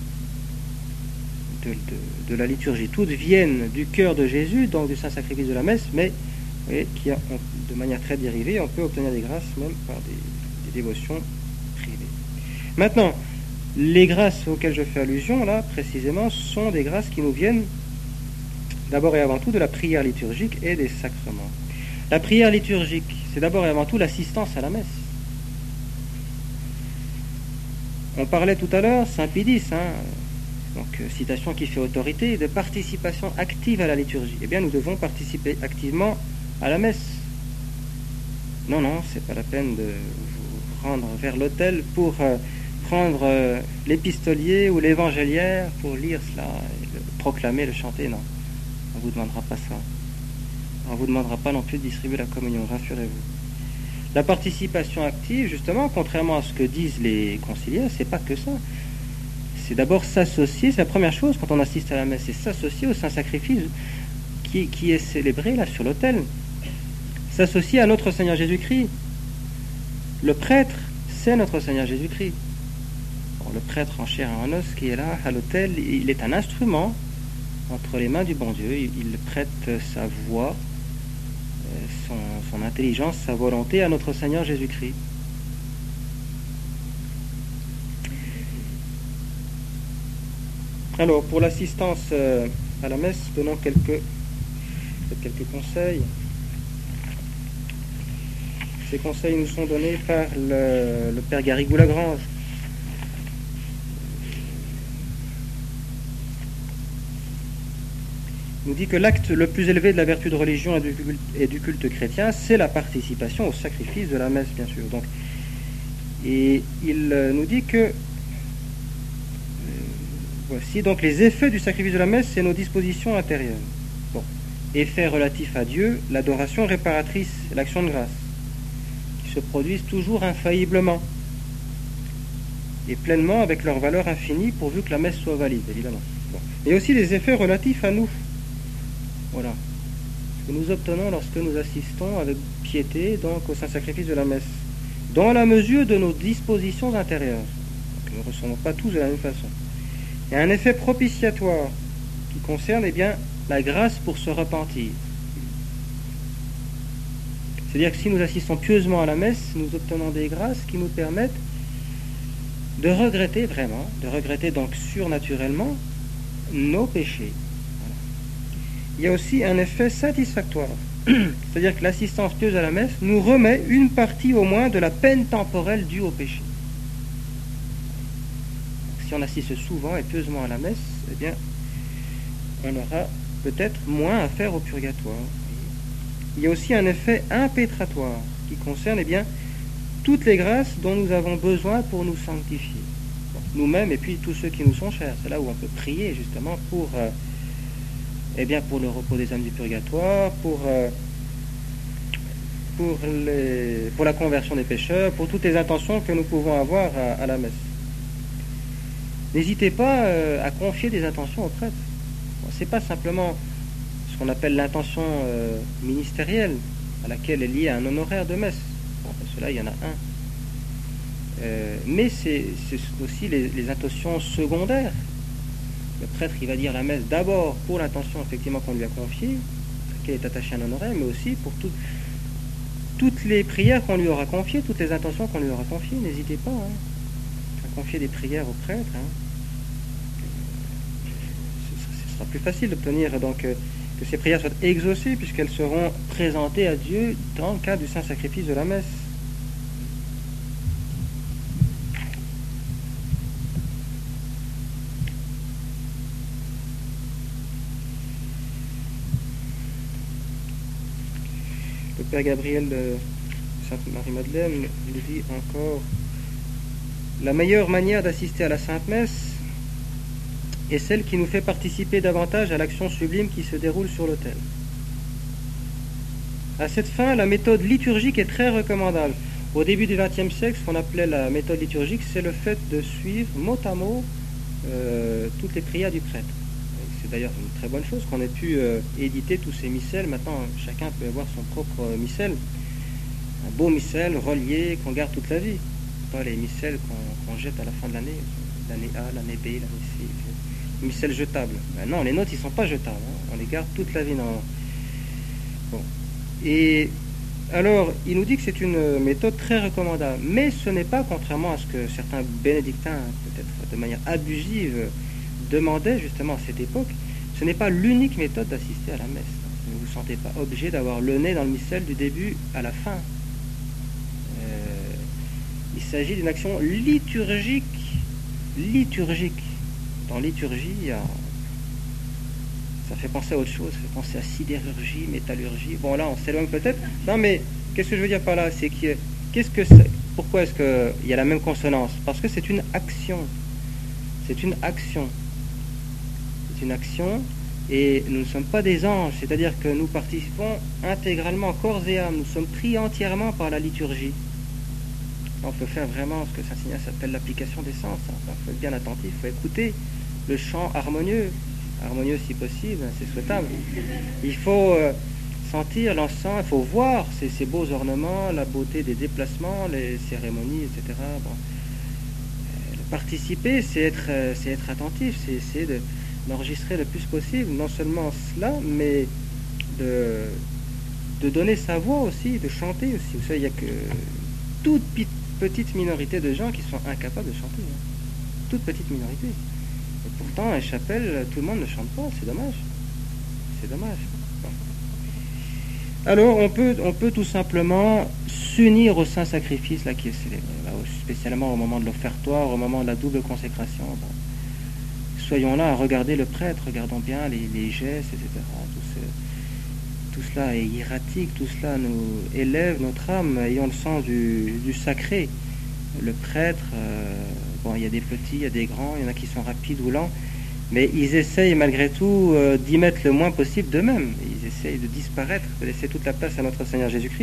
la liturgie. Toutes viennent du cœur de Jésus, donc du saint sacrifice de la messe, mais vous voyez, de manière très dérivée, on peut obtenir des grâces même par des dévotions privées. Maintenant, les grâces auxquelles je fais allusion, là, précisément, sont des grâces qui nous viennent d'abord et avant tout de la prière liturgique et des sacrements. La prière liturgique, c'est d'abord et avant tout l'assistance à la messe. On parlait tout à l'heure, Saint Pie X, donc citation qui fait autorité, de participation active à la liturgie. Eh bien, nous devons participer activement à la messe. Non, c'est pas la peine de vous rendre vers l'autel pour prendre l'épistolier ou l'évangéliaire pour lire cela, et le proclamer, le chanter. Non, on ne vous demandera pas ça. On ne vous demandera pas non plus de distribuer la communion, rassurez-vous. La participation active, justement, contrairement à ce que disent les conciliaires, c'est pas que ça. C'est d'abord s'associer, c'est la première chose quand on assiste à la messe, c'est s'associer au Saint-Sacrifice qui est célébré là sur l'autel. S'associer à notre Seigneur Jésus-Christ. Le prêtre, c'est notre Seigneur Jésus-Christ. Bon, le prêtre en chair et en os qui est là à l'autel, il est un instrument entre les mains du bon Dieu. Il prête sa voix, son intelligence, sa volonté à notre Seigneur Jésus-Christ. Alors, pour l'assistance à la messe, donnons quelques conseils. Ces conseils nous sont donnés par le Père Garrigou-Lagrange. Il nous dit que l'acte le plus élevé de la vertu de religion et du culte chrétien, c'est la participation au sacrifice de la messe, bien sûr. Donc, et il nous dit que voici donc les effets du sacrifice de la messe, c'est nos dispositions intérieures. Bon, effets relatifs à Dieu, l'adoration réparatrice, l'action de grâce, qui se produisent toujours infailliblement et pleinement avec leur valeur infinie, pourvu que la messe soit valide, évidemment. Bon. Et aussi les effets relatifs à nous. Voilà. Ce que nous obtenons lorsque nous assistons avec piété donc au Saint-Sacrifice de la messe, dans la mesure de nos dispositions intérieures. Donc, nous ne recevons pas tous de la même façon. Il y a un effet propitiatoire qui concerne la grâce pour se repentir. C'est-à-dire que si nous assistons pieusement à la messe, nous obtenons des grâces qui nous permettent de regretter vraiment, donc surnaturellement, nos péchés. Voilà. Il y a aussi un effet satisfactoire. C'est-à-dire que l'assistance pieuse à la messe nous remet une partie au moins de la peine temporelle due au péché. Si on assiste souvent et pieusement à la messe, on aura peut-être moins à faire au purgatoire. Il y a aussi un effet impétratoire qui concerne toutes les grâces dont nous avons besoin pour nous sanctifier. Nous-mêmes et puis tous ceux qui nous sont chers. C'est là où on peut prier justement pour le repos des âmes du purgatoire, pour la conversion des pécheurs, pour toutes les intentions que nous pouvons avoir à la messe. N'hésitez pas à confier des intentions au prêtre. Ce n'est pas simplement ce qu'on appelle l'intention ministérielle, à laquelle est lié un honoraire de messe. Bon, cela, il y en a un. Mais c'est aussi les intentions secondaires. Le prêtre, il va dire la messe d'abord pour l'intention effectivement qu'on lui a confiée, à laquelle est attaché un honoraire, mais aussi pour toutes les prières qu'on lui aura confiées, toutes les intentions qu'on lui aura confiées. N'hésitez pas à confier des prières au prêtre. Ce sera plus facile d'obtenir que ces prières soient exaucées, puisqu'elles seront présentées à Dieu dans le cadre du saint sacrifice de la messe. Le Père Gabriel de Sainte-Marie-Madeleine nous dit encore: la meilleure manière d'assister à la Sainte Messe est celle qui nous fait participer davantage à l'action sublime qui se déroule sur l'autel. À cette fin, la méthode liturgique est très recommandable. Au début du XXe siècle, ce qu'on appelait la méthode liturgique, c'est le fait de suivre mot à mot toutes les prières du prêtre. C'est d'ailleurs une très bonne chose qu'on ait pu éditer tous ces missels. Maintenant, chacun peut avoir son propre missel. Un beau missel relié qu'on garde toute la vie. Pas les missels qu'on jette à la fin de l'année A, l'année B, l'année C. Les missels jetables. Ben non, les notes, ils ne sont pas jetables. On les garde toute la vie. Non. Bon. Et alors, il nous dit que c'est une méthode très recommandable. Mais ce n'est pas, contrairement à ce que certains bénédictins, peut-être de manière abusive, demandaient justement à cette époque, ce n'est pas l'unique méthode d'assister à la messe. Ne vous sentez pas obligé d'avoir le nez dans le missel du début à la fin. Il s'agit d'une action liturgique. Dans liturgie, ça fait penser à autre chose, ça fait penser à sidérurgie, métallurgie. Bon, là, on s'éloigne peut-être. Non, mais qu'est-ce que je veux dire par là? C'est que pourquoi est-ce qu'il y a la même consonance? Parce que c'est une action. C'est une action. C'est une action. Et nous ne sommes pas des anges, c'est-à-dire que nous participons intégralement, corps et âme. Nous sommes pris entièrement par la liturgie. On peut faire vraiment ce que Saint Ignace appelle l'application des sens. Il faut être bien attentif, il faut écouter le chant harmonieux si possible, c'est souhaitable. Il faut sentir l'encens, il faut voir ces beaux ornements, la beauté des déplacements, les cérémonies, etc. Bon. Participer, c'est être attentif, c'est essayer d'enregistrer le plus possible, non seulement cela, mais de donner sa voix aussi, de chanter aussi. Vous savez, il n'y a que toute petite minorité de gens qui sont incapables de chanter. Toute petite minorité. Et pourtant, à la chapelle, tout le monde ne chante pas, c'est dommage. C'est dommage. Alors, on peut tout simplement s'unir au saint sacrifice là, qui est célébré, là, spécialement au moment de l'offertoire, au moment de la double consécration. Bon. Soyons là à regarder le prêtre, regardons bien les gestes, etc. Tout cela est hiératique, tout cela nous élève notre âme, ayant le sens du sacré. Le prêtre, bon, il y a des petits, il y a des grands, il y en a qui sont rapides ou lents, mais ils essayent malgré tout d'y mettre le moins possible d'eux-mêmes. Ils essayent de disparaître, de laisser toute la place à notre Seigneur Jésus-Christ.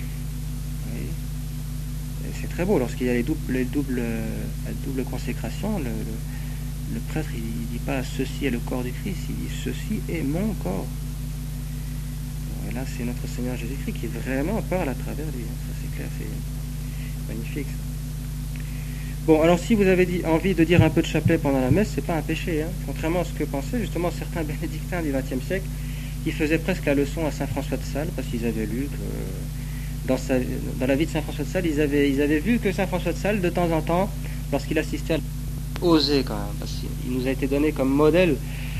C'est très beau lorsqu'il y a la double consécration. Le prêtre, il ne dit pas ceci est le corps du Christ, il dit ceci est mon corps. Et là, c'est notre Seigneur Jésus-Christ qui vraiment parle à travers lui. Ça, c'est clair, c'est magnifique. Bon, alors si vous avez envie de dire un peu de chapelet pendant la messe, c'est pas un péché, hein. Contrairement à ce que pensaient justement certains bénédictins du XXe siècle, qui faisaient presque la leçon à Saint François de Sales, parce qu'ils avaient lu que dans la vie de Saint François de Sales, ils avaient vu que Saint François de Sales, de temps en temps, lorsqu'il assistait à osé quand même, parce qu'il nous a été donné comme modèle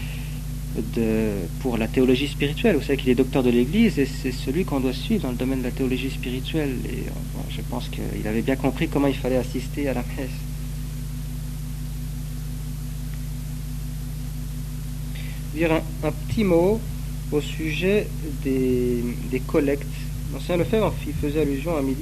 pour la théologie spirituelle. Vous savez qu'il est docteur de l'Église et c'est celui qu'on doit suivre dans le domaine de la théologie spirituelle. Et bon, je pense qu'il avait bien compris comment il fallait assister à la messe. Dire un petit mot au sujet des collectes. L'ancien Lefebvre il faisait allusion à midi.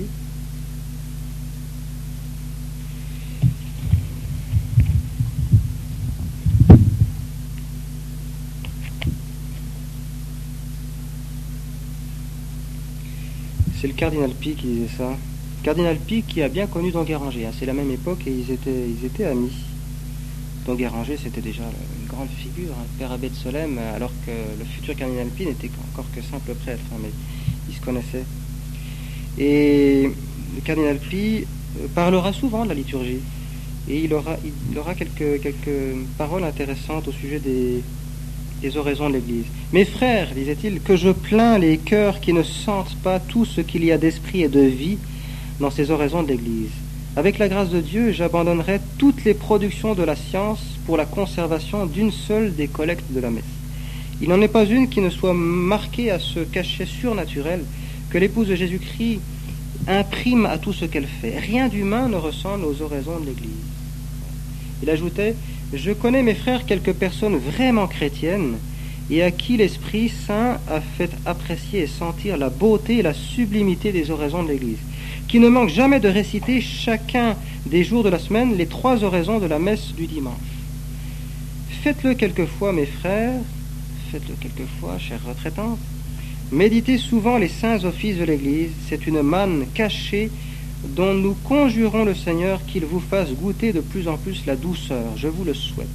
C'est le cardinal Pi qui disait ça. Cardinal Pi qui a bien connu Don Guéranger. Hein. C'est la même époque et ils étaient amis. Don Guéranger, c'était déjà une grande figure, hein, père abbé de Solesmes, alors que le futur cardinal Pi n'était encore que simple prêtre, hein, mais ils se connaissaient. Et le cardinal Pi parlera souvent de la liturgie. Et il aura quelques paroles intéressantes au sujet des oraisons de l'Église. Mes frères, disait-il, que je plains les cœurs qui ne sentent pas tout ce qu'il y a d'esprit et de vie dans ces oraisons de l'Église. Avec la grâce de Dieu, j'abandonnerai toutes les productions de la science pour la conservation d'une seule des collectes de la messe. Il n'en est pas une qui ne soit marquée à ce cachet surnaturel que l'épouse de Jésus-Christ imprime à tout ce qu'elle fait. Rien d'humain ne ressemble aux oraisons de l'Église. Il ajoutait: je connais, mes frères, quelques personnes vraiment chrétiennes et à qui l'Esprit Saint a fait apprécier et sentir la beauté et la sublimité des oraisons de l'Église, qui ne manquent jamais de réciter chacun des jours de la semaine les 3 oraisons de la messe du dimanche. Faites-le quelquefois, mes frères, faites-le quelquefois, chères retraitantes. Méditez souvent les saints offices de l'Église, c'est une manne cachée dont nous conjurons le Seigneur qu'il vous fasse goûter de plus en plus la douceur. Je vous le souhaite.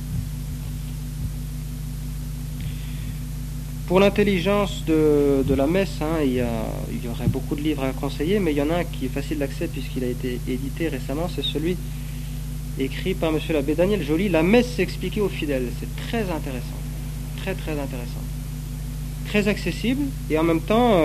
Pour l'intelligence de la messe, hein, il y aurait beaucoup de livres à conseiller, mais il y en a un qui est facile d'accès puisqu'il a été édité récemment, c'est celui écrit par M. l'abbé Daniel Joly, La messe expliquée aux fidèles. C'est très intéressant, très très intéressant, très accessible et en même temps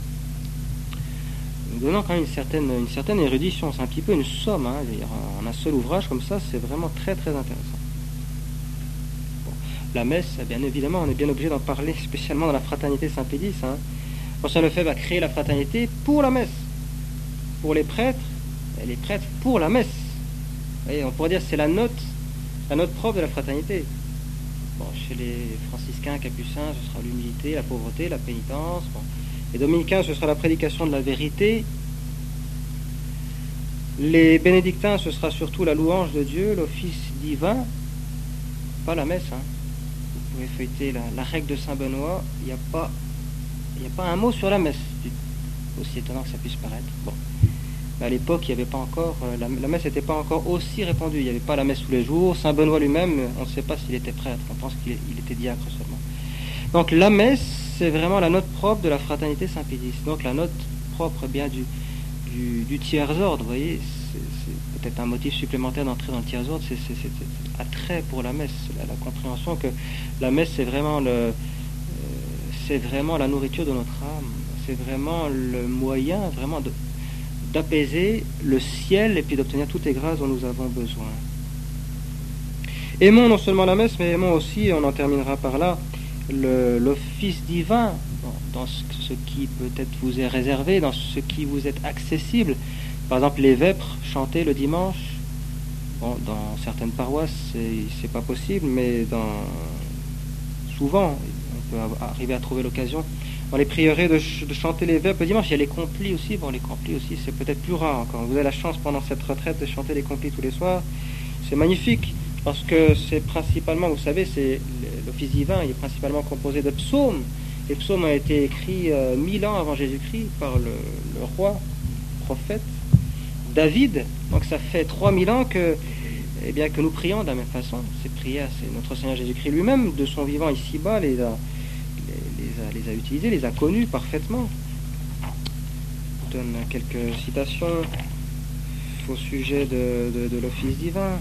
donnant quand même une certaine érudition. C'est un petit peu une somme, hein, en un seul ouvrage comme ça, c'est vraiment très très intéressant. Bon, la messe, bien évidemment, on est bien obligé d'en parler, spécialement dans la fraternité Saint-Pédis. Hein. François Lefebvre a créé la fraternité pour la messe, pour les prêtres, et les prêtres pour la messe. Vous voyez, on pourrait dire que c'est la note propre de la fraternité. Bon, chez les franciscains, capucins, ce sera l'humilité, la pauvreté, la pénitence. Bon. Les dominicains, ce sera la prédication de la vérité. Les bénédictins, ce sera surtout la louange de Dieu, l'office divin, pas la messe. Vous pouvez feuilleter la règle de Saint Benoît, il n'y a pas un mot sur la messe, aussi étonnant que ça puisse paraître. Bon. À l'époque, il n'y avait pas encore, la messe n'était pas encore aussi répandue, il n'y avait pas la messe tous les jours. Saint Benoît lui-même, on ne sait pas s'il était prêtre, on pense qu'il était diacre seulement. Donc la messe, c'est vraiment la note propre de la fraternité Saint-Pédis, donc la note propre bien du tiers-ordre, vous voyez, c'est peut-être un motif supplémentaire d'entrer dans le tiers-ordre, c'est attrait pour la messe, la compréhension que la messe c'est vraiment la nourriture de notre âme, c'est vraiment le moyen vraiment d'apaiser le ciel et puis d'obtenir toutes les grâces dont nous avons besoin. Aimons non seulement la messe, mais aimons aussi, on en terminera par là, l'office divin, dans ce qui peut-être vous est réservé, dans ce qui vous est accessible. Par exemple, les vêpres chantés le dimanche. Bon, dans certaines paroisses, c'est pas possible, mais souvent, on peut arriver à trouver l'occasion. Dans les prieurés de chanter les vêpres le dimanche, il y a les complis aussi. Bon, les complis aussi, c'est peut-être plus rare encore. Vous avez la chance pendant cette retraite de chanter les complis tous les soirs. C'est magnifique, parce que c'est principalement, vous savez, c'est l'office divin, il est principalement composé de psaumes. Les psaumes ont été écrits 1000 ans avant Jésus-Christ par le roi, prophète David. Donc ça fait 3000 ans que nous prions de la même façon. Ces prières, c'est notre Seigneur Jésus-Christ lui-même, de son vivant ici-bas, les a utilisés, les a connus parfaitement. Je donne quelques citations au sujet de l'office divin.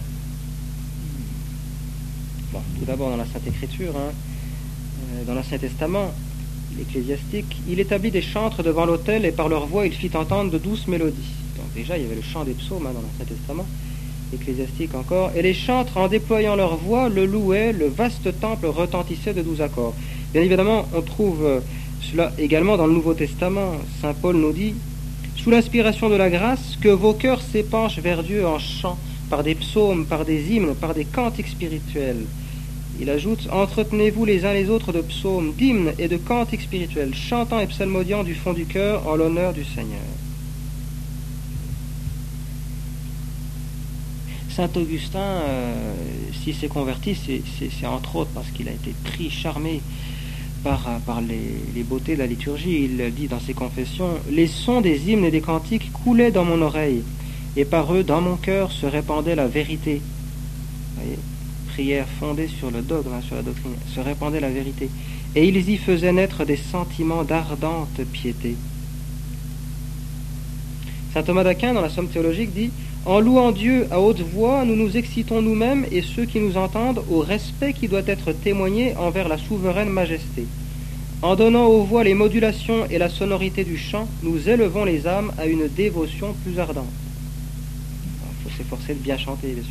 Bon, tout d'abord dans la Sainte Écriture, dans l'Ancien Testament, l'Ecclésiastique, il établit des chantres devant l'autel et par leur voix il fit entendre de douces mélodies. Donc déjà il y avait le chant des psaumes dans l'Ancien Testament, l'Ecclésiastique encore, et les chantres en déployant leur voix le louaient, le vaste temple retentissait de 12 accords. Bien évidemment on trouve cela également dans le Nouveau Testament. Saint Paul nous dit, sous l'inspiration de la grâce, que vos cœurs s'épanchent vers Dieu en chant, par des psaumes, par des hymnes, par des cantiques spirituels. Il ajoute, entretenez-vous les uns les autres de psaumes, d'hymnes et de cantiques spirituels, chantant et psalmodiant du fond du cœur en l'honneur du Seigneur. Saint Augustin, s'il s'est converti, c'est entre autres parce qu'il a été pris, charmé par les beautés de la liturgie. Il dit dans ses confessions, les sons des hymnes et des cantiques coulaient dans mon oreille, et par eux, dans mon cœur, se répandait la vérité. Vous voyez, prière fondée sur le dogme, sur la doctrine, se répandait la vérité. Et ils y faisaient naître des sentiments d'ardente piété. Saint Thomas d'Aquin, dans la Somme théologique, dit, en louant Dieu à haute voix, nous nous excitons nous-mêmes et ceux qui nous entendent au respect qui doit être témoigné envers la souveraine majesté. En donnant aux voix les modulations et la sonorité du chant, nous élevons les âmes à une dévotion plus ardente. Il faut s'efforcer de bien chanter, bien sûr.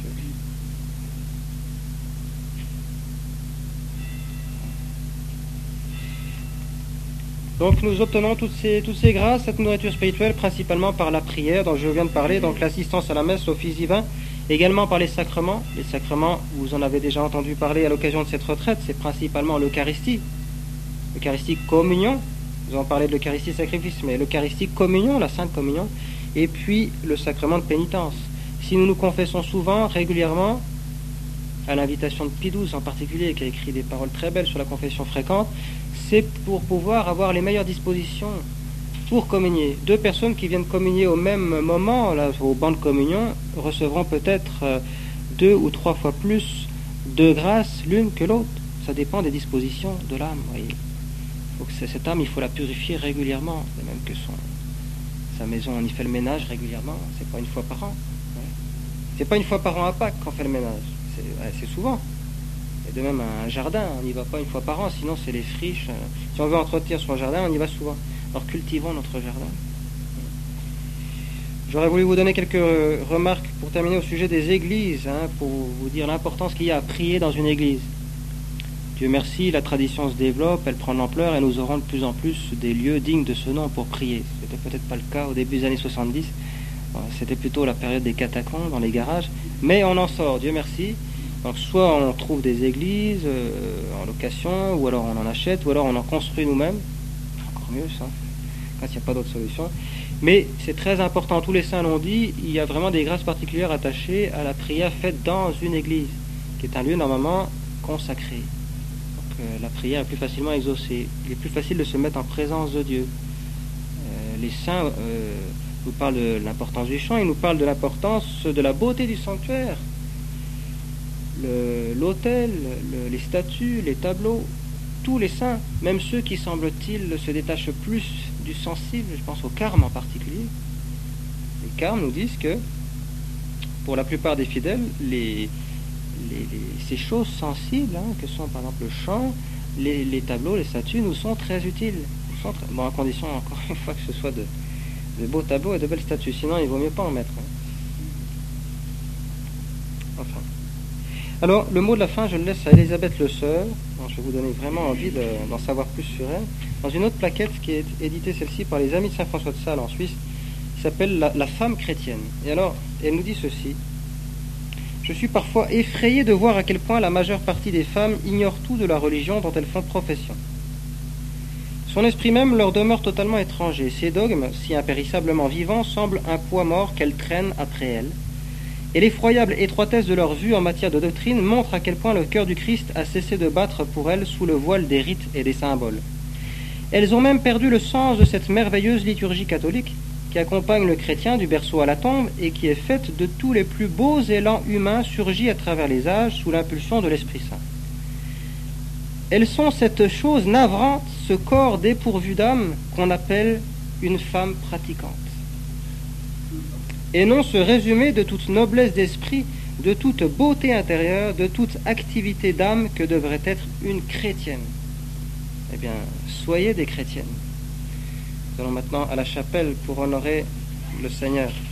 Donc nous obtenons toutes ces grâces, cette nourriture spirituelle, principalement par la prière dont je viens de parler, donc l'assistance à la messe, l'office divin, également par les sacrements. Les sacrements, vous en avez déjà entendu parler à l'occasion de cette retraite, c'est principalement l'Eucharistie. L'Eucharistie communion, nous avons parlé de l'Eucharistie sacrifice, mais l'Eucharistie communion, la Sainte Communion, et puis le sacrement de pénitence. Si nous nous confessons souvent, régulièrement, à l'invitation de Pie XII en particulier, qui a écrit des paroles très belles sur la confession fréquente, c'est pour pouvoir avoir les meilleures dispositions pour communier. Deux personnes qui viennent communier au même moment, là, au banc de communion, recevront peut-être 2 ou 3 fois plus de grâce l'une que l'autre. Ça dépend des dispositions de l'âme. Voyez. Faut que cette âme, il faut la purifier régulièrement, de même que sa maison, on y fait le ménage régulièrement. C'est pas une fois par an. Ouais. C'est pas une fois par an à Pâques qu'on fait le ménage. C'est souvent. Et de même un jardin, on n'y va pas une fois par an, sinon c'est les friches. Si on veut entretenir son jardin, on y va souvent. Alors cultivons notre jardin. J'aurais voulu vous donner quelques remarques pour terminer au sujet des églises, pour vous dire l'importance qu'il y a à prier dans une église. Dieu merci, la tradition se développe, elle prend de l'ampleur et nous aurons de plus en plus des lieux dignes de ce nom pour prier. C'était peut-être pas le cas au début des années 70. C'était plutôt la période des catacombes dans les garages, mais on en sort, Dieu merci. Donc soit on trouve des églises en location, ou alors on en achète, ou alors on en construit nous-mêmes, encore mieux ça, quand il n'y a pas d'autre solution. Mais c'est très important, tous les saints l'ont dit, il y a vraiment des grâces particulières attachées à la prière faite dans une église, qui est un lieu normalement consacré. Donc la prière est plus facilement exaucée, il est plus facile de se mettre en présence de Dieu. Les saints nous parlent de l'importance du chant, ils nous parlent de l'importance de la beauté du sanctuaire, l'autel, les statues, les tableaux, tous les saints, même ceux qui semble-t-il se détachent plus du sensible, je pense au carme en particulier. Les carmes nous disent que pour la plupart des fidèles, ces choses sensibles, que sont par exemple le chant, les tableaux, les statues, nous sont très utiles. Bon, à condition encore une fois que ce soit de beaux tableaux et de belles statues, sinon il vaut mieux pas en mettre. Enfin. Alors, le mot de la fin, je le laisse à Elisabeth Le Sœur. Je vais vous donner vraiment envie d'en savoir plus sur elle. Dans une autre plaquette qui est éditée, celle-ci, par les Amis de Saint-François de Sales en Suisse, qui s'appelle la femme chrétienne. Et alors, elle nous dit ceci. Je suis parfois effrayé de voir à quel point la majeure partie des femmes ignorent tout de la religion dont elles font profession. Son esprit même leur demeure totalement étranger. Ces dogmes, si impérissablement vivants, semblent un poids mort qu'elles traînent après elles. Et l'effroyable étroitesse de leur vue en matière de doctrine montre à quel point le cœur du Christ a cessé de battre pour elles sous le voile des rites et des symboles. Elles ont même perdu le sens de cette merveilleuse liturgie catholique qui accompagne le chrétien du berceau à la tombe et qui est faite de tous les plus beaux élans humains surgis à travers les âges sous l'impulsion de l'Esprit Saint. Elles sont cette chose navrante, ce corps dépourvu d'âme qu'on appelle une femme pratiquante. Et non ce résumé de toute noblesse d'esprit, de toute beauté intérieure, de toute activité d'âme que devrait être une chrétienne. Eh bien, soyez des chrétiennes. Nous allons maintenant à la chapelle pour honorer le Seigneur.